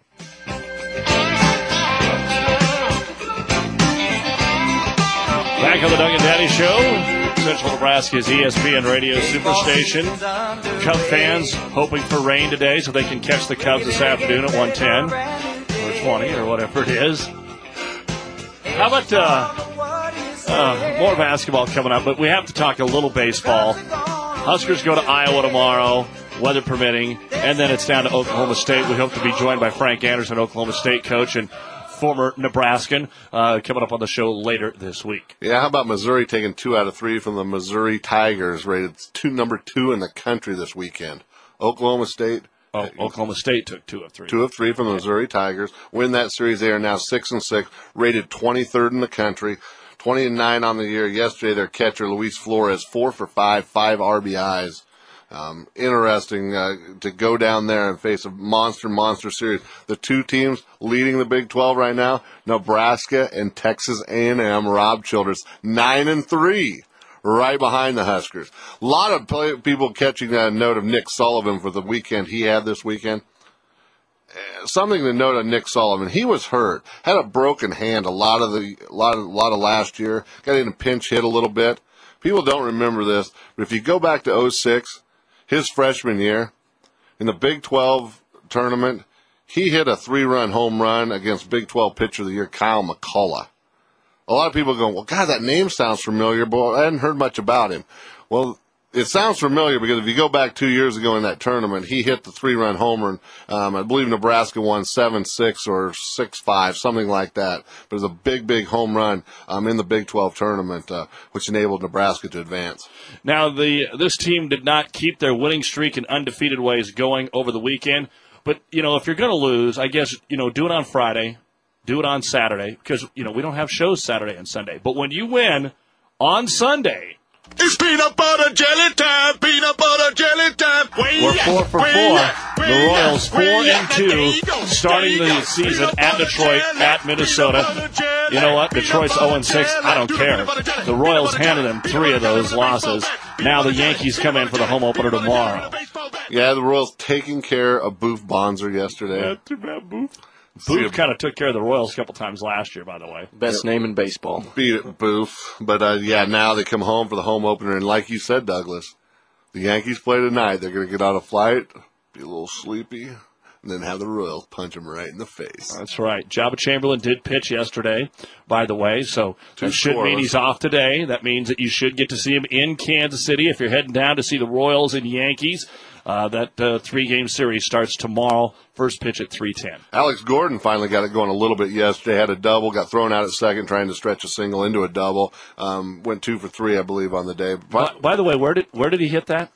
[SPEAKER 2] Back on the Doug and Daddy Show, Central Nebraska's E S P N Radio Superstation. Cub fans hoping for rain today so they can catch the Cubs this afternoon at one ten or twenty or whatever it is. How about uh, uh, more basketball coming up, but we have to talk a little baseball. Huskers go to Iowa tomorrow, weather permitting, and then it's down to Oklahoma State. We hope to be joined by Frank Anderson, Oklahoma State coach, and former Nebraskan, uh, coming up on the show later this week.
[SPEAKER 3] Yeah, how about Missouri taking two out of three from the Missouri Tigers, rated two, number two in the country this weekend. Oklahoma State.
[SPEAKER 2] Oh, Oklahoma State took two of three.
[SPEAKER 3] Two of three from the Missouri Tigers. Win that series. They are now six and six, rated twenty-third in the country. twenty and nine on the year. Yesterday, their catcher, Luis Flores, four for five, five R B Is. Um, interesting uh, to go down there and face a monster, monster series. The two teams leading the Big twelve right now, Nebraska and Texas A and M. Rob Childress, nine and three, right behind the Huskers. A lot of play- people catching a note of Nick Sullivan for the weekend he had this weekend. Uh, something to note on Nick Sullivan: he was hurt, had a broken hand a lot of the, a lot of, a lot of last year. Got in a pinch hit a little bit. People don't remember this, but if you go back to oh six. His freshman year, in the Big twelve tournament, he hit a three-run home run against Big twelve Pitcher of the Year, Kyle McCullough. A lot of people go, well, God, that name sounds familiar, but I hadn't heard much about him. Well, it sounds familiar because if you go back two years ago in that tournament, he hit the three-run homer. Um, I believe Nebraska won seven six or six five, something like that. But it was a big, big home run um, in the Big twelve tournament, uh, which enabled Nebraska to advance.
[SPEAKER 2] Now, the this team did not keep their winning streak and undefeated ways going over the weekend. But, you know, if you're going to lose, I guess, you know, do it on Friday, do it on Saturday, because, you know, we don't have shows Saturday and Sunday. But when you win on Sunday,
[SPEAKER 8] it's peanut butter jelly time, peanut butter jelly time.
[SPEAKER 2] we're four for four. The Royals four and two, starting the season at Detroit, at Minnesota. You know what? Detroit's oh and six. I don't care. The Royals handed them three of those losses. Now the Yankees come in for the home opener tomorrow.
[SPEAKER 3] Yeah, the Royals taking care of Boof Bonser yesterday.
[SPEAKER 2] Yeah, too bad, Boof. Boof kind of took care of the Royals a couple times last year, by the way.
[SPEAKER 4] Best name in baseball.
[SPEAKER 3] Beat it, Boof. But, uh, yeah, now they come home for the home opener. And like you said, Douglas, the Yankees play tonight. They're going to get on a flight, be a little sleepy, and then have the Royals punch them right in the face.
[SPEAKER 2] That's right. Jabba Chamberlain did pitch yesterday, by the way, so
[SPEAKER 3] Two
[SPEAKER 2] that should
[SPEAKER 3] scoreless.
[SPEAKER 2] mean he's off today. That means that you should get to see him in Kansas City if you're heading down to see the Royals and Yankees. Uh, that uh, three-game series starts tomorrow. First pitch at three ten.
[SPEAKER 3] Alex Gordon finally got it going a little bit yesterday. Had a double, got thrown out at second, trying to stretch a single into a double. Um, went two for three, I believe, on the day.
[SPEAKER 2] By, by the way, where did where did he hit that?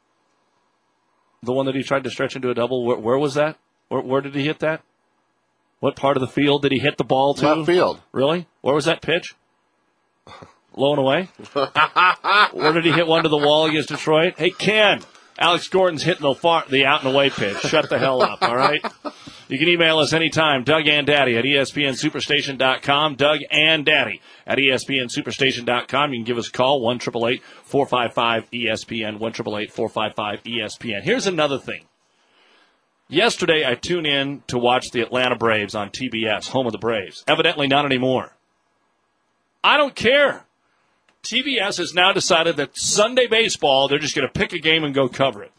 [SPEAKER 2] The one that he tried to stretch into a double. Where, where was that? Where, where did he hit that? What part of the field did he hit the ball to?
[SPEAKER 3] Left field.
[SPEAKER 2] Really? Where was that pitch? Low and away? Where did he hit one to the wall against Detroit? Hey, Ken. Alex Gordon's hitting the far, the out and away pitch. Shut the hell up, all right? You can email us anytime, Doug and Daddy at E S P N Superstation dot com, Doug and Daddy at E S P N Superstation dot com. You can give us a call, one eight eight eight, four five five, E S P N, one eight eight eight, four five five, E S P N. Here's another thing. Yesterday, I tuned in to watch the Atlanta Braves on T B S, home of the Braves. Evidently not anymore. I don't care. T B S has now decided that Sunday baseball, they're just going to pick a game and go cover it.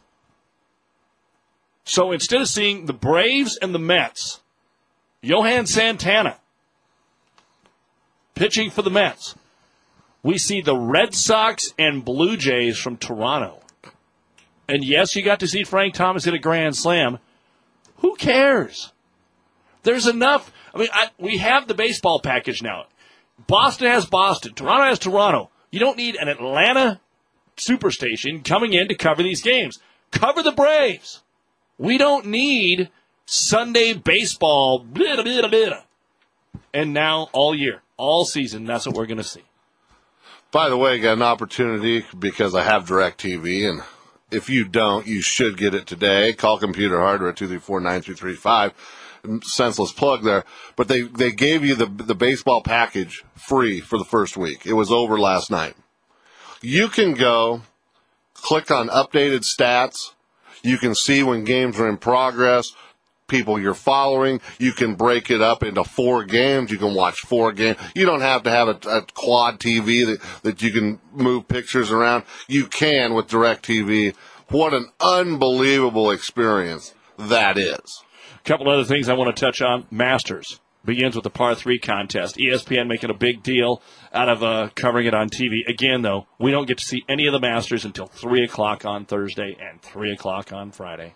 [SPEAKER 2] So instead of seeing the Braves and the Mets, Johan Santana pitching for the Mets, we see the Red Sox and Blue Jays from Toronto. And yes, you got to see Frank Thomas hit a grand slam. Who cares? There's enough. I mean, I, we have the baseball package now. Boston has Boston. Toronto has Toronto. You don't need an Atlanta superstation coming in to cover these games. Cover the Braves. We don't need Sunday baseball. Blah, blah, blah. And now all year, all season, that's what we're going to see.
[SPEAKER 3] By the way, I got an opportunity because I have DirecTV, and if you don't, you should get it today. Call Computer Hardware at two three four, nine three three five. Senseless plug there. But they, they gave you the, the baseball package free for the first week. It was over last night. You can go, click on updated stats. You can see when games are in progress, people you're following. You can break it up into four games. You can watch four games. You don't have to have a, a quad T V that, that you can move pictures around. You can with DirecTV. What an unbelievable experience that is.
[SPEAKER 2] A couple other things I want to touch on. Masters begins with the par three contest. E S P N making a big deal out of uh, covering it on T V. Again, though, we don't get to see any of the Masters until three o'clock on Thursday and three o'clock on Friday.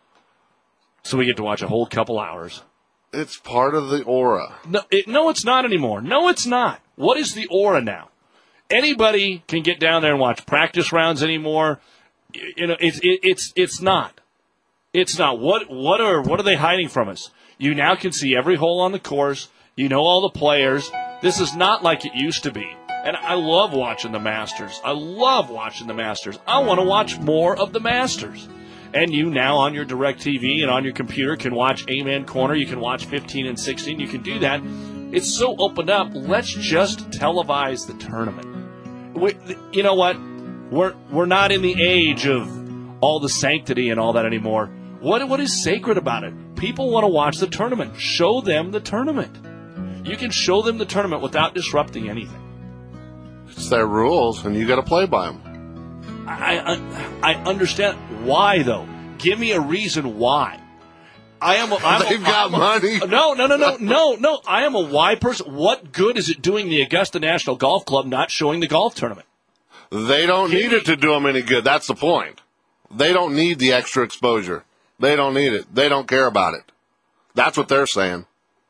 [SPEAKER 2] So we get to watch a whole couple hours.
[SPEAKER 3] It's part of the aura.
[SPEAKER 2] No, it, no, it's not anymore. No, it's not. What is the aura now? Anybody can get down there and watch practice rounds anymore. You, you know, it's it, it's it's not. It's not. What what are what are they hiding from us? You now can see every hole on the course. You know all the players. This is not like it used to be. And I love watching the Masters. I love watching the Masters. I want to watch more of the Masters. And you now on your DirecTV and on your computer can watch Amen Corner. You can watch fifteen and sixteen. You can do that. It's so opened up. Let's just televise the tournament. We, you know what? We're we're not in the age of all the sanctity and all that anymore. What what is sacred about it? People want to watch the tournament. Show them the tournament. You can show them the tournament without disrupting anything.
[SPEAKER 3] It's their rules, and you got to play by them.
[SPEAKER 2] I, I I understand why though. Give me a reason why. I am. A, I'm
[SPEAKER 3] They've
[SPEAKER 2] a,
[SPEAKER 3] got
[SPEAKER 2] I'm
[SPEAKER 3] money.
[SPEAKER 2] A, no, no, no, no, no, no. I am a why person. What good is it doing the Augusta National Golf Club not showing the golf tournament?
[SPEAKER 3] They don't Give need me. it to do them any good. That's the point. They don't need the extra exposure. They don't need it. They don't care about it. That's what they're saying.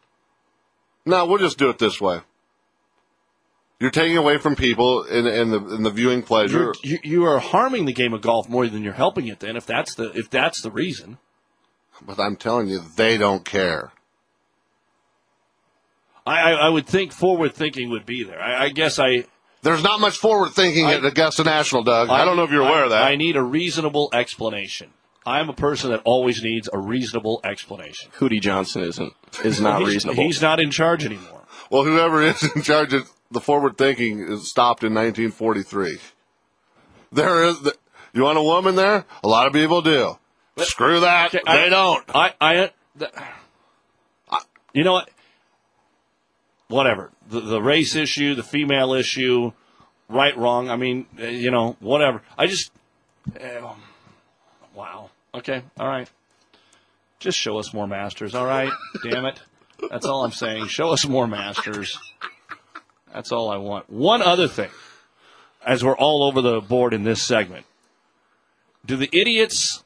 [SPEAKER 3] No, we'll just do it this way. You're taking away from people in, in the in the viewing pleasure.
[SPEAKER 2] You're, you you are harming the game of golf more than you're helping it. Then, if that's the if that's the reason.
[SPEAKER 3] But I'm telling you, they don't care.
[SPEAKER 2] I I, I would think forward thinking would be there. I, I guess I.
[SPEAKER 3] There's not much forward thinking I, at Augusta National, Doug. I, I don't know if you're aware
[SPEAKER 2] I,
[SPEAKER 3] of that.
[SPEAKER 2] I need a reasonable explanation. I'm a person that always needs a reasonable explanation.
[SPEAKER 4] Hootie Johnson isn't is not
[SPEAKER 2] he's,
[SPEAKER 4] reasonable.
[SPEAKER 2] He's not in charge anymore.
[SPEAKER 3] Well, whoever is in charge of the forward thinking is stopped in nineteen forty-three. There is. The, you want a woman there? A lot of people do. But, Screw that. Okay, they
[SPEAKER 2] I,
[SPEAKER 3] don't.
[SPEAKER 2] I. I. The, you know what? Whatever. The, the race issue, the female issue, right, wrong. I mean, you know, whatever. I just. Uh, wow. Okay. All right. Just show us more Masters. All right. Damn it. That's all I'm saying. Show us more Masters. That's all I want. One other thing, as we're all over the board in this segment. Do the idiots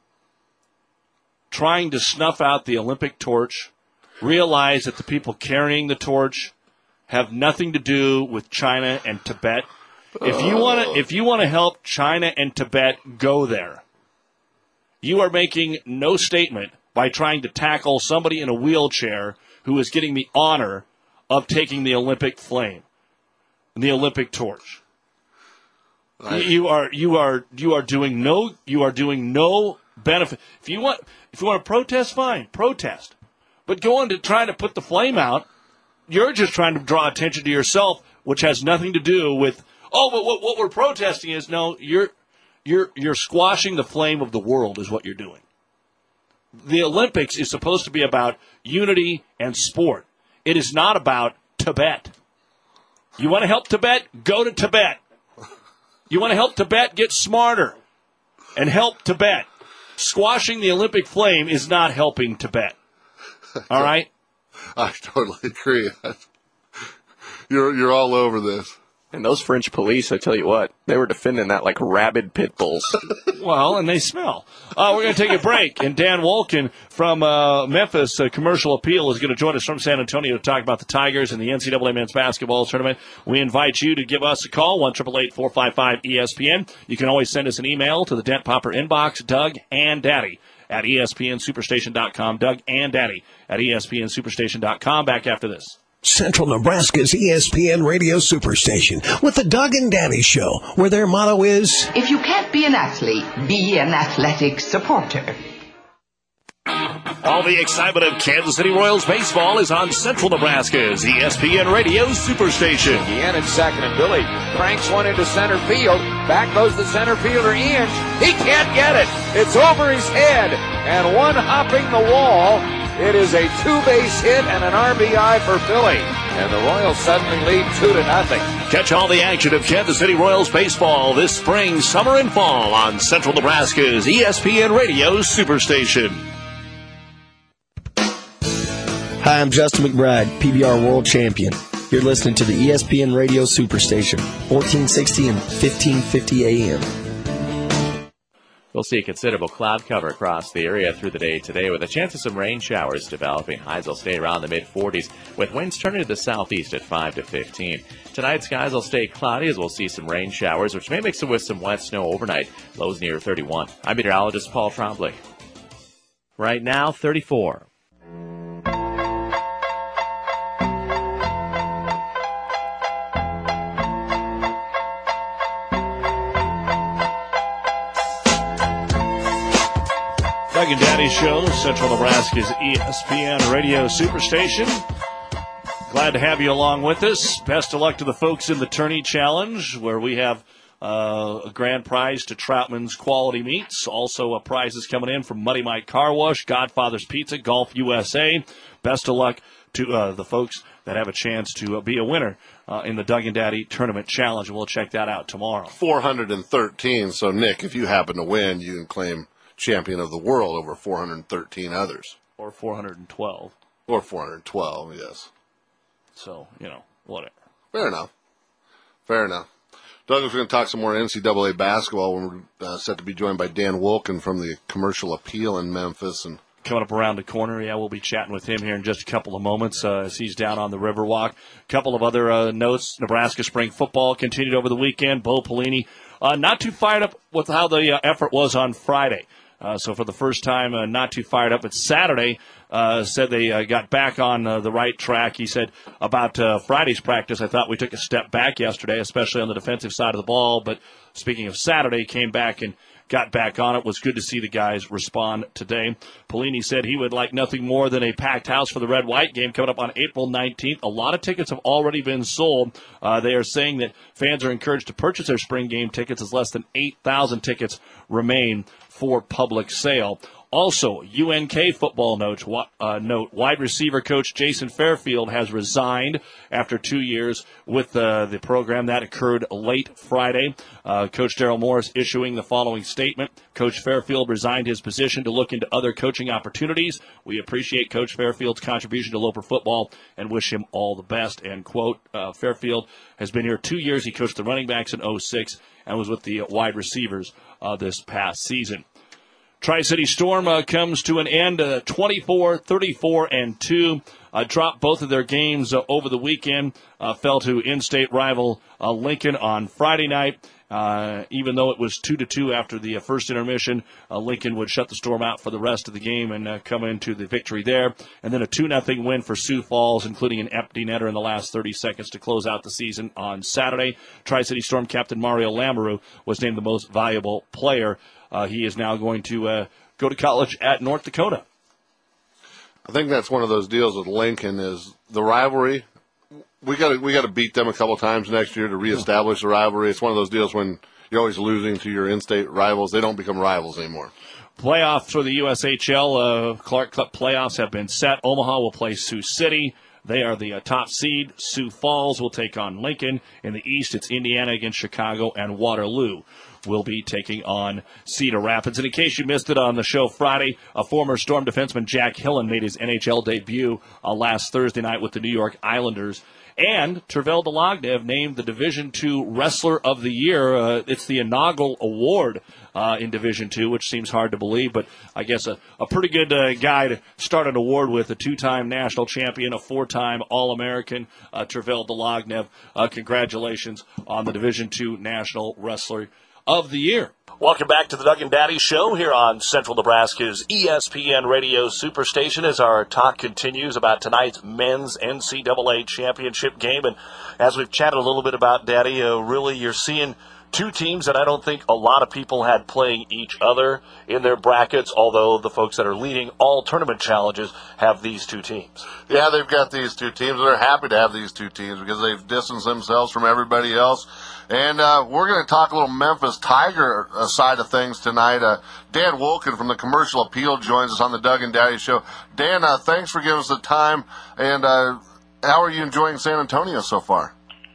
[SPEAKER 2] trying to snuff out the Olympic torch realize that the people carrying the torch have nothing to do with China and Tibet? If you want to, if you want to help China and Tibet, go there. You are making no statement by trying to tackle somebody in a wheelchair who is getting the honor of taking the Olympic flame, the Olympic torch. Right. You are you are you are doing no you are doing no benefit. If you want if you want to protest, fine, protest. But going to try to put the flame out, you're just trying to draw attention to yourself, which has nothing to do with oh, but what, what we're protesting is no, you're you're you're squashing the flame of the world is what you're doing. The Olympics is supposed to be about unity and sport. It is not about Tibet. You want to help Tibet? Go to Tibet. You want to help Tibet? Get smarter and help Tibet. Squashing the Olympic flame is not helping Tibet. All right?
[SPEAKER 3] I totally agree. You're you're all over this.
[SPEAKER 4] And those French police, I tell you what, they were defending that like rabid pit bulls.
[SPEAKER 2] Well, and they smell. Uh, we're going to take a break, and Dan Wolkin from uh, Memphis uh, Commercial Appeal is going to join us from San Antonio to talk about the Tigers and the N C double A men's basketball tournament. We invite you to give us a call, one eight eight eight, four five five, E S P N. You can always send us an email to the Dent Popper inbox, Doug and Daddy at E S P N Superstation dot com. Doug and Daddy at E S P N Superstation dot com. Back after this.
[SPEAKER 1] Central Nebraska's E S P N radio superstation with the Doug and Daddy Show, where their motto is,
[SPEAKER 18] if you can't be an athlete, be an athletic supporter.
[SPEAKER 2] All the excitement of Kansas City Royals baseball is on Central Nebraska's E S P N radio superstation.
[SPEAKER 19] Again in second, and Billy cranks one into center field. Back goes the center fielder, Inch. He can't get it. It's over his head, and one hopping the wall. It is a two-base hit and an R B I for Billy. And the Royals suddenly lead two to nothing.
[SPEAKER 2] Catch all the action of Kansas City Royals baseball this spring, summer, and fall on Central Nebraska's E S P N radio superstation.
[SPEAKER 20] Hi, I'm Justin McBride, P B R World Champion. You're listening to the E S P N Radio Superstation, fourteen sixty and fifteen fifty A M.
[SPEAKER 12] We'll see a considerable cloud cover across the area through the day today with a chance of some rain showers developing. Highs will stay around the mid-forties with winds turning to the southeast at five to fifteen. Tonight, skies will stay cloudy as we'll see some rain showers, which may mix it with some wet snow overnight. Lows near thirty-one. I'm meteorologist Paul Trombley. Right now, thirty-four.
[SPEAKER 2] Doug and Daddy Show, Central Nebraska's E S P N radio superstation. Glad to have you along with us. Best of luck to the folks in the Tourney Challenge, where we have uh, a grand prize to Troutman's Quality Meats. Also, a prizes coming in from Muddy Mike Car Wash, Godfather's Pizza, Golf U S A. Best of luck to uh, the folks that have a chance to uh, be a winner uh, in the Doug and Daddy Tournament Challenge. We'll check that out tomorrow.
[SPEAKER 3] four hundred thirteen. So, Nick, if you happen to win, you can claim champion of the world over four hundred thirteen others.
[SPEAKER 2] Or four hundred twelve.
[SPEAKER 3] Or four hundred twelve, yes.
[SPEAKER 2] So, you know, whatever.
[SPEAKER 3] Fair enough. Fair enough. Doug is going to talk some more N C double A basketball when we're uh, set to be joined by Dan Wolken from the Commercial Appeal in Memphis. And
[SPEAKER 2] coming up around the corner, yeah, we'll be chatting with him here in just a couple of moments uh, as he's down on the Riverwalk. A couple of other uh, notes. Nebraska spring football continued over the weekend. Bo Pelini uh, not too fired up with how the uh, effort was on Friday. Uh, so for the first time, uh, not too fired up. But Saturday, uh, said they uh, got back on uh, the right track. He said about uh, Friday's practice, I thought we took a step back yesterday, especially on the defensive side of the ball. But speaking of Saturday, came back and got back on it. It was good to see the guys respond today. Pelini said he would like nothing more than a packed house for the Red-White game coming up on April nineteenth. A lot of tickets have already been sold. Uh, they are saying that fans are encouraged to purchase their spring game tickets as less than eight thousand tickets remain for public sale. Also, U N K football note, uh, note, wide receiver coach Jason Fairfield has resigned after two years with uh, the program. That occurred late Friday. Uh, Coach Daryl Morris issuing the following statement. Coach Fairfield resigned his position to look into other coaching opportunities. We appreciate Coach Fairfield's contribution to Loper football and wish him all the best, end quote. Uh, Fairfield has been here two years. He coached the running backs in oh six and was with the wide receivers uh, this past season. Tri-City Storm uh, comes to an end, uh, twenty-four, thirty-four, and two. Uh, dropped both of their games uh, over the weekend. Uh, fell to in-state rival uh, Lincoln on Friday night. Uh, even though it was two to two after the uh, first intermission, uh, Lincoln would shut the Storm out for the rest of the game and uh, come into the victory there. And then a two nothing win for Sioux Falls, including an empty netter in the last thirty seconds to close out the season on Saturday. Tri-City Storm captain Mario Lamoureux was named the most valuable player. Uh, he is now going to uh, go to college at North Dakota.
[SPEAKER 3] I think that's one of those deals with Lincoln is the rivalry. We got to we got to beat them a couple times next year to reestablish the rivalry. It's one of those deals when you're always losing to your in-state rivals. They don't become rivals anymore.
[SPEAKER 2] Playoffs for the U S H L, uh, Clark Cup playoffs have been set. Omaha will play Sioux City. They are the uh, top seed. Sioux Falls will take on Lincoln. In the East, it's Indiana against Chicago, and Waterloo will be taking on Cedar Rapids. And in case you missed it on the show Friday, a former Storm defenseman, Jack Hillen, made his N H L debut uh, last Thursday night with the New York Islanders. And Tervel Delognev named the Division two Wrestler of the Year. Uh, it's the inaugural award uh, in Division two, which seems hard to believe, but I guess a, a pretty good uh, guy to start an award with, a two-time national champion, a four-time All-American, uh, Tervel Delognev. Uh, congratulations on the Division two National Wrestler of the Year. Welcome back to the Doug and Daddy Show here on Central Nebraska's E S P N Radio Superstation as our talk continues about tonight's men's N C double A championship game. And as we've chatted a little bit about, Daddy, uh, really you're seeing two teams that I don't think a lot of people had playing each other in their brackets, although the folks that are leading all tournament challenges have these two teams.
[SPEAKER 3] Yeah, they've got these two teams. They're happy to have these two teams because they've distanced themselves from everybody else. And uh, we're going to talk a little Memphis Tiger uh, side of things tonight. Uh, Dan Wolken from the Commercial Appeal joins us on the Doug and Daddy Show. Dan, uh, thanks for giving us the time. And uh, how are you enjoying San Antonio so far?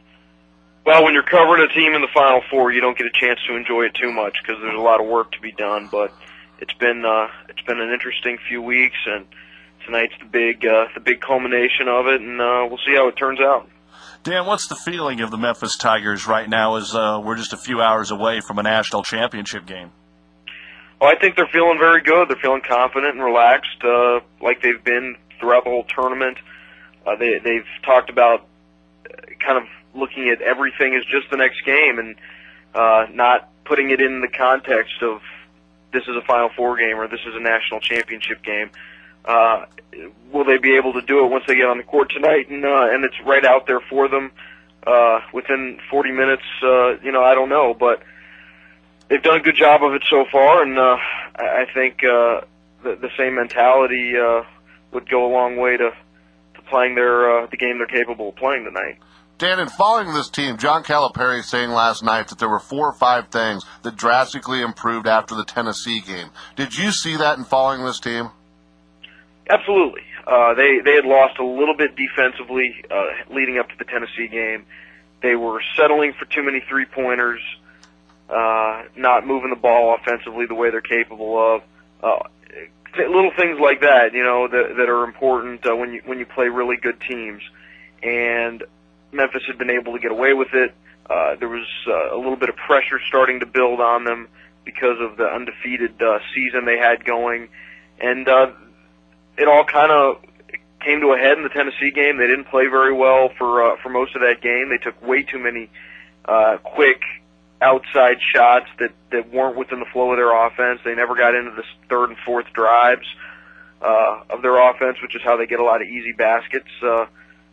[SPEAKER 21] Well, when you're covering a team in the Final Four, you don't get a chance to enjoy it too much because there's a lot of work to be done. But it's been uh, it's been an interesting few weeks, and tonight's the big uh, the big culmination of it, and uh, we'll see how it turns out.
[SPEAKER 2] Dan, what's the feeling of the Memphis Tigers right now as uh, we're just a few hours away from a national championship game?
[SPEAKER 21] Well, I think they're feeling very good. They're feeling confident and relaxed, uh, like they've been throughout the whole tournament. Uh, they, they've talked about kind of looking at everything as just the next game and uh, not putting it in the context of this is a Final Four game or this is a national championship game. Uh, will they be able to do it once they get on the court tonight? And, uh, and it's right out there for them uh, within forty minutes. Uh, you know, I don't know, but they've done a good job of it so far, and uh, I think uh, the, the same mentality uh, would go a long way to, to playing their uh, the game they're capable of playing tonight.
[SPEAKER 3] Dan, in following this team, John Calipari saying last night that there were four or five things that drastically improved after the Tennessee game. Did you see that in following this team?
[SPEAKER 21] Absolutely. Uh, they, they had lost a little bit defensively uh, leading up to the Tennessee game. They were settling for too many three-pointers, uh, not moving the ball offensively the way they're capable of. Uh, th- little things like that, you know, that, that are important uh, when you when you play really good teams. And Memphis had been able to get away with it. Uh, there was uh, a little bit of pressure starting to build on them because of the undefeated uh, season they had going. And uh, it all kind of came to a head in the Tennessee game. They didn't play very well for uh, for most of that game. They took way too many uh, quick outside shots that, that weren't within the flow of their offense. They never got into the third and fourth drives uh, of their offense, which is how they get a lot of easy baskets. Uh,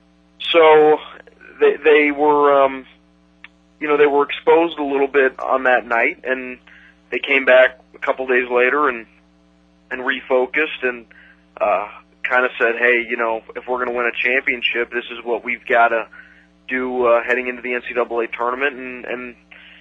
[SPEAKER 21] so they, they were, um, you know, they were exposed a little bit on that night, and they came back a couple days later and and refocused and uh, kind of said, hey, you know, if we're going to win a championship, this is what we've got to do uh, heading into the N C double A tournament. And, and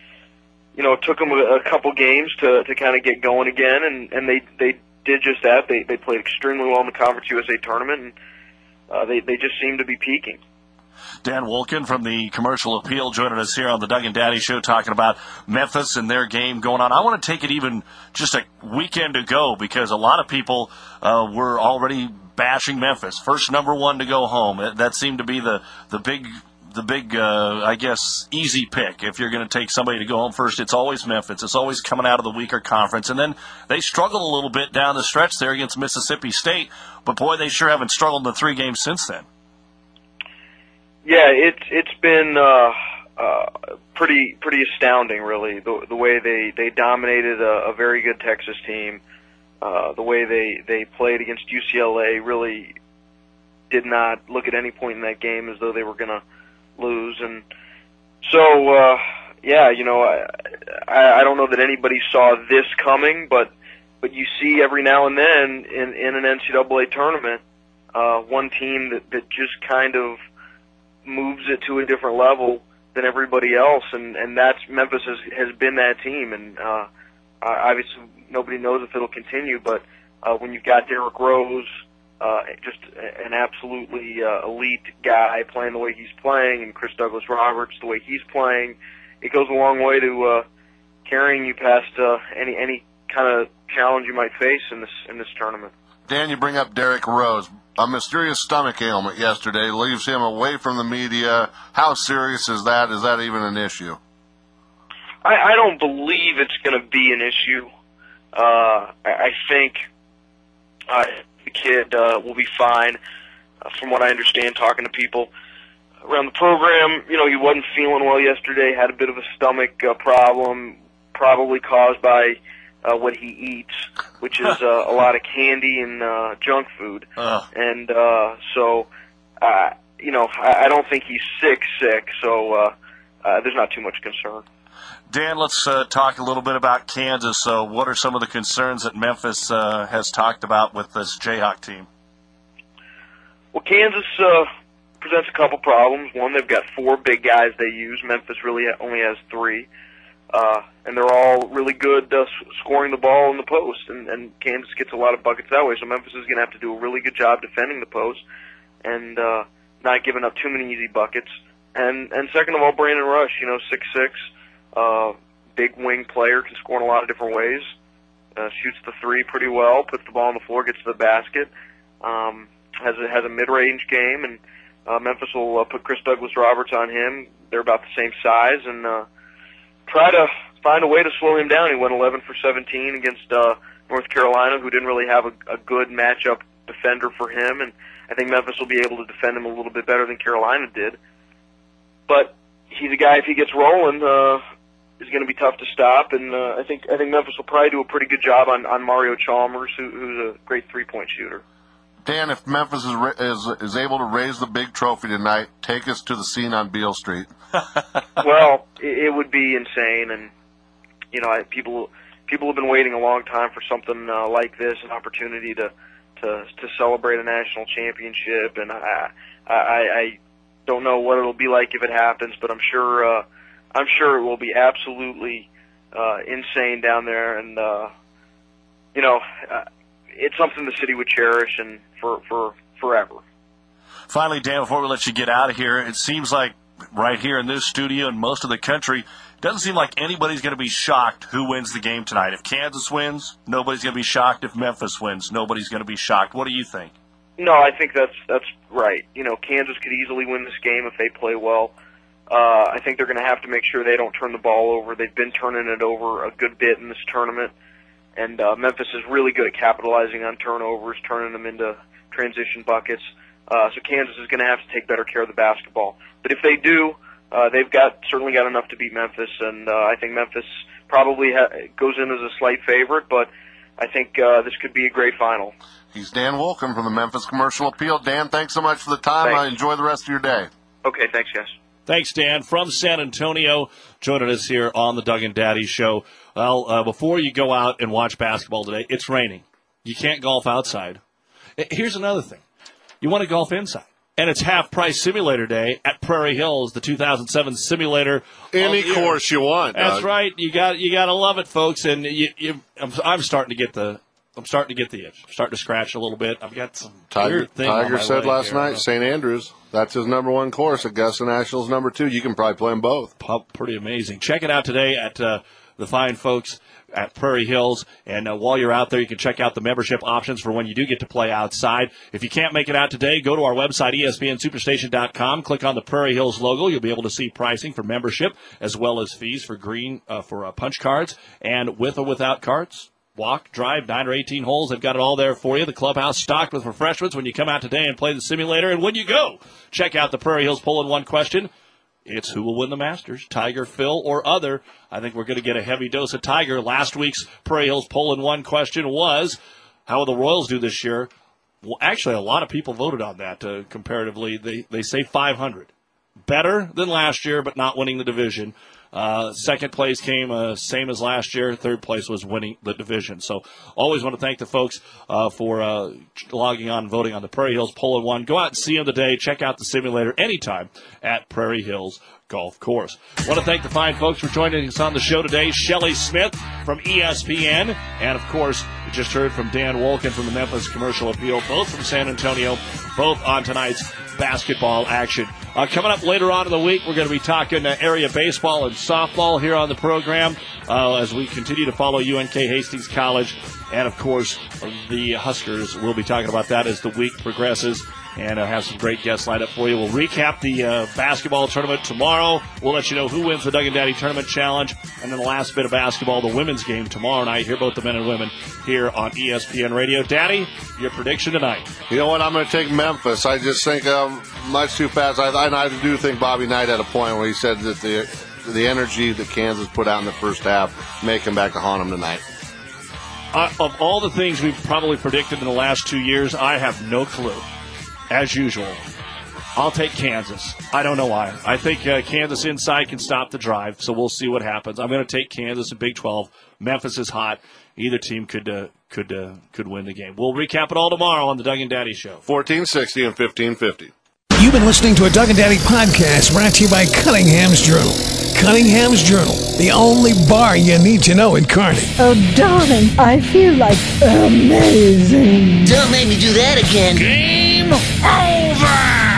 [SPEAKER 21] you know, it took them a, a couple games to, to kind of get going again, and, and they, they did just that. They, they played extremely well in the Conference U S A tournament, and uh, they, they just seemed to be peaking.
[SPEAKER 2] Dan Wolken from the Commercial Appeal joining us here on the Doug and Daddy Show talking about Memphis and their game going on. I want to take it even just a weekend ago because a lot of people uh, were already bashing Memphis. First number one to go home. That seemed to be the, the big, the big uh, I guess, easy pick. If you're going to take somebody to go home first, it's always Memphis. It's always coming out of the weaker conference. And then they struggled a little bit down the stretch there against Mississippi State. But, boy, they sure haven't struggled in the three games since then.
[SPEAKER 21] Yeah, it's it's been uh, uh, pretty pretty astounding, really, the the way they they dominated a, a very good Texas team, uh, the way they they played against U C L A. Really did not look at any point in that game as though they were going to lose, and so uh, yeah, you know, I, I I don't know that anybody saw this coming, but but you see every now and then in in an N C double A tournament, uh, one team that that just kind of moves it to a different level than everybody else, and, and that's Memphis has, has been that team, and uh, obviously nobody knows if it'll continue, but uh, when you've got Derrick Rose, uh, just an absolutely uh, elite guy playing the way he's playing, and Chris Douglas Roberts the way he's playing, it goes a long way to uh, carrying you past uh, any any kind of challenge you might face in this in this tournament.
[SPEAKER 3] Dan, you bring up Derrick Rose. A mysterious stomach ailment yesterday leaves him away from the media. How serious is that? Is that even an issue?
[SPEAKER 21] I, I don't believe it's going to be an issue. Uh, I, I think uh, the kid uh, will be fine. Uh, from what I understand, talking to people around the program, you know, he wasn't feeling well yesterday, had a bit of a stomach uh, problem, probably caused by uh, what he eats, which is uh, a lot of candy and uh, junk food.
[SPEAKER 2] Uh.
[SPEAKER 21] And uh, so, uh, you know, I, I don't think he's sick, sick. So uh, uh, there's not too much concern.
[SPEAKER 2] Dan, let's uh, talk a little bit about Kansas. So what are some of the concerns that Memphis uh, has talked about with this Jayhawk team?
[SPEAKER 21] Well, Kansas uh, presents a couple problems. One, they've got four big guys they use. Memphis really only has three. Uh, and they're all really good uh, scoring the ball in the post. And, and Kansas gets a lot of buckets that way. So Memphis is going to have to do a really good job defending the post and uh, not giving up too many easy buckets. And, and second of all, Brandon Rush, you know, six six. Uh, big wing player, can score in a lot of different ways. Uh, shoots the three pretty well, puts the ball on the floor, gets to the basket. Um, has a, has a mid-range game, and uh, Memphis will uh, put Chris Douglas-Roberts on him. They're about the same size, and uh, try to find a way to slow him down. He went eleven for seventeen against uh, North Carolina, who didn't really have a, a good matchup defender for him, and I think Memphis will be able to defend him a little bit better than Carolina did. But he's a guy, if he gets rolling, uh, is going to be tough to stop, and uh, I think I think Memphis will probably do a pretty good job on, on Mario Chalmers, who, who's a great three-point shooter.
[SPEAKER 3] Dan, if Memphis is, is is able to raise the big trophy tonight, take us to the scene on Beale Street.
[SPEAKER 21] Well, it, it would be insane, and you know, I, people people have been waiting a long time for something uh, like this, an opportunity to, to to celebrate a national championship, and I I, I don't know what it'll be like if it happens, but I'm sure. Uh, I'm sure it will be absolutely uh, insane down there, and uh, you know, uh, it's something the city would cherish and for for forever.
[SPEAKER 2] Finally, Dan, before we let you get out of here, it seems like right here in this studio and most of the country, it doesn't seem like anybody's going to be shocked who wins the game tonight. If Kansas wins, nobody's going to be shocked. If Memphis wins, nobody's going to be shocked. What do you think?
[SPEAKER 21] No, I think that's that's right. You know, Kansas could easily win this game if they play well. Uh, I think they're going to have to make sure they don't turn the ball over. They've been turning it over a good bit in this tournament, and uh, Memphis is really good at capitalizing on turnovers, turning them into transition buckets. Uh, so Kansas is going to have to take better care of the basketball. But if they do, uh, they've got certainly got enough to beat Memphis, and uh, I think Memphis probably ha- goes in as a slight favorite, but I think uh, this could be a great final.
[SPEAKER 3] He's Dan Wolken from the Memphis Commercial Appeal. Dan, thanks so much for the time.
[SPEAKER 21] Thanks.
[SPEAKER 3] I enjoy the rest of your day.
[SPEAKER 21] Okay, thanks, guys.
[SPEAKER 2] Thanks, Dan, from San Antonio, joining us here on the Doug and Daddy Show. Well, uh, before you go out and watch basketball today, it's raining. You can't golf outside. Here's another thing. You want to golf inside. And it's half-price simulator day at Prairie Hills, the two thousand seven simulator.
[SPEAKER 3] Any course you want,
[SPEAKER 2] That's
[SPEAKER 3] Doug.
[SPEAKER 2] right. You got you got to love it, folks. And you, you, I'm, I'm starting to get the I'm starting to get the itch. I'm starting to scratch a little bit. I've got some
[SPEAKER 3] Tiger,
[SPEAKER 2] weird thing on
[SPEAKER 3] Tiger
[SPEAKER 2] my
[SPEAKER 3] said
[SPEAKER 2] leg
[SPEAKER 3] last
[SPEAKER 2] here.
[SPEAKER 3] night, Saint Andrews, that's his number one course. Augusta National's number two. You can probably play them both.
[SPEAKER 2] Pretty amazing. Check it out today at uh, the fine folks at Prairie Hills. And uh, while you're out there, you can check out the membership options for when you do get to play outside. If you can't make it out today, go to our website, E S P N Superstation dot com. Click on the Prairie Hills logo. You'll be able to see pricing for membership as well as fees for green uh, for uh, punch cards and with or without cards. Walk, drive, nine or eighteen holes. They've got it all there for you. The clubhouse stocked with refreshments when you come out today and play the simulator. And when you go, check out the Prairie Hills Poll in One question. It's who will win the Masters, Tiger, Phil, or other. I think we're going to get a heavy dose of Tiger. Last week's Prairie Hills Poll in One question was, how will the Royals do this year? Well, actually, a lot of people voted on that uh, comparatively. They, they say five hundred. Better than last year, but not winning the division. Uh, second place came uh, same as last year. Third place was winning the division. So always want to thank the folks uh, for uh, logging on and voting on the Prairie Hills Poll in One. Go out and see them today. Check out the simulator anytime at Prairie Hills Golf Course. Want to thank the fine folks for joining us on the show today. Shelley Smith from E S P N. And, of course, we just heard from Dan Wolken from the Memphis Commercial Appeal, both from San Antonio, both on tonight's basketball action. Uh, coming up later on in the week, we're going to be talking uh, area baseball and softball here on the program uh, as we continue to follow U N K Hastings College. And, of course, the Huskers. We'll be talking about that as the week progresses and uh, have some great guests lined up for you. We'll recap the uh, basketball tournament tomorrow. We'll let you know who wins the Doug and Daddy Tournament Challenge. And then the last bit of basketball, the women's game tomorrow night. Hear both the men and women here on E S P N Radio. Daddy, your prediction tonight?
[SPEAKER 3] You know what? I'm going to take Memphis. I just think um, much too fast. I, I do think Bobby Knight had a point where he said that the the energy that Kansas put out in the first half may come back to haunt them tonight.
[SPEAKER 2] Uh, of all the things we've probably predicted in the last two years, I have no clue. As usual, I'll take Kansas. I don't know why. I think uh, Kansas inside can stop the drive, so we'll see what happens. I'm going to take Kansas in Big twelve. Memphis is hot. Either team could uh, could uh, could win the game. We'll recap it all tomorrow on the Doug and Daddy Show.
[SPEAKER 3] fourteen sixty and fifteen fifty.
[SPEAKER 1] You've been listening to a Doug and Daddy podcast brought to you by Cunningham's Journal. Cunningham's Journal, the only bar you need to know in Kearney.
[SPEAKER 5] Oh, darling, I feel like amazing.
[SPEAKER 22] Don't make me do that again.
[SPEAKER 1] Game over!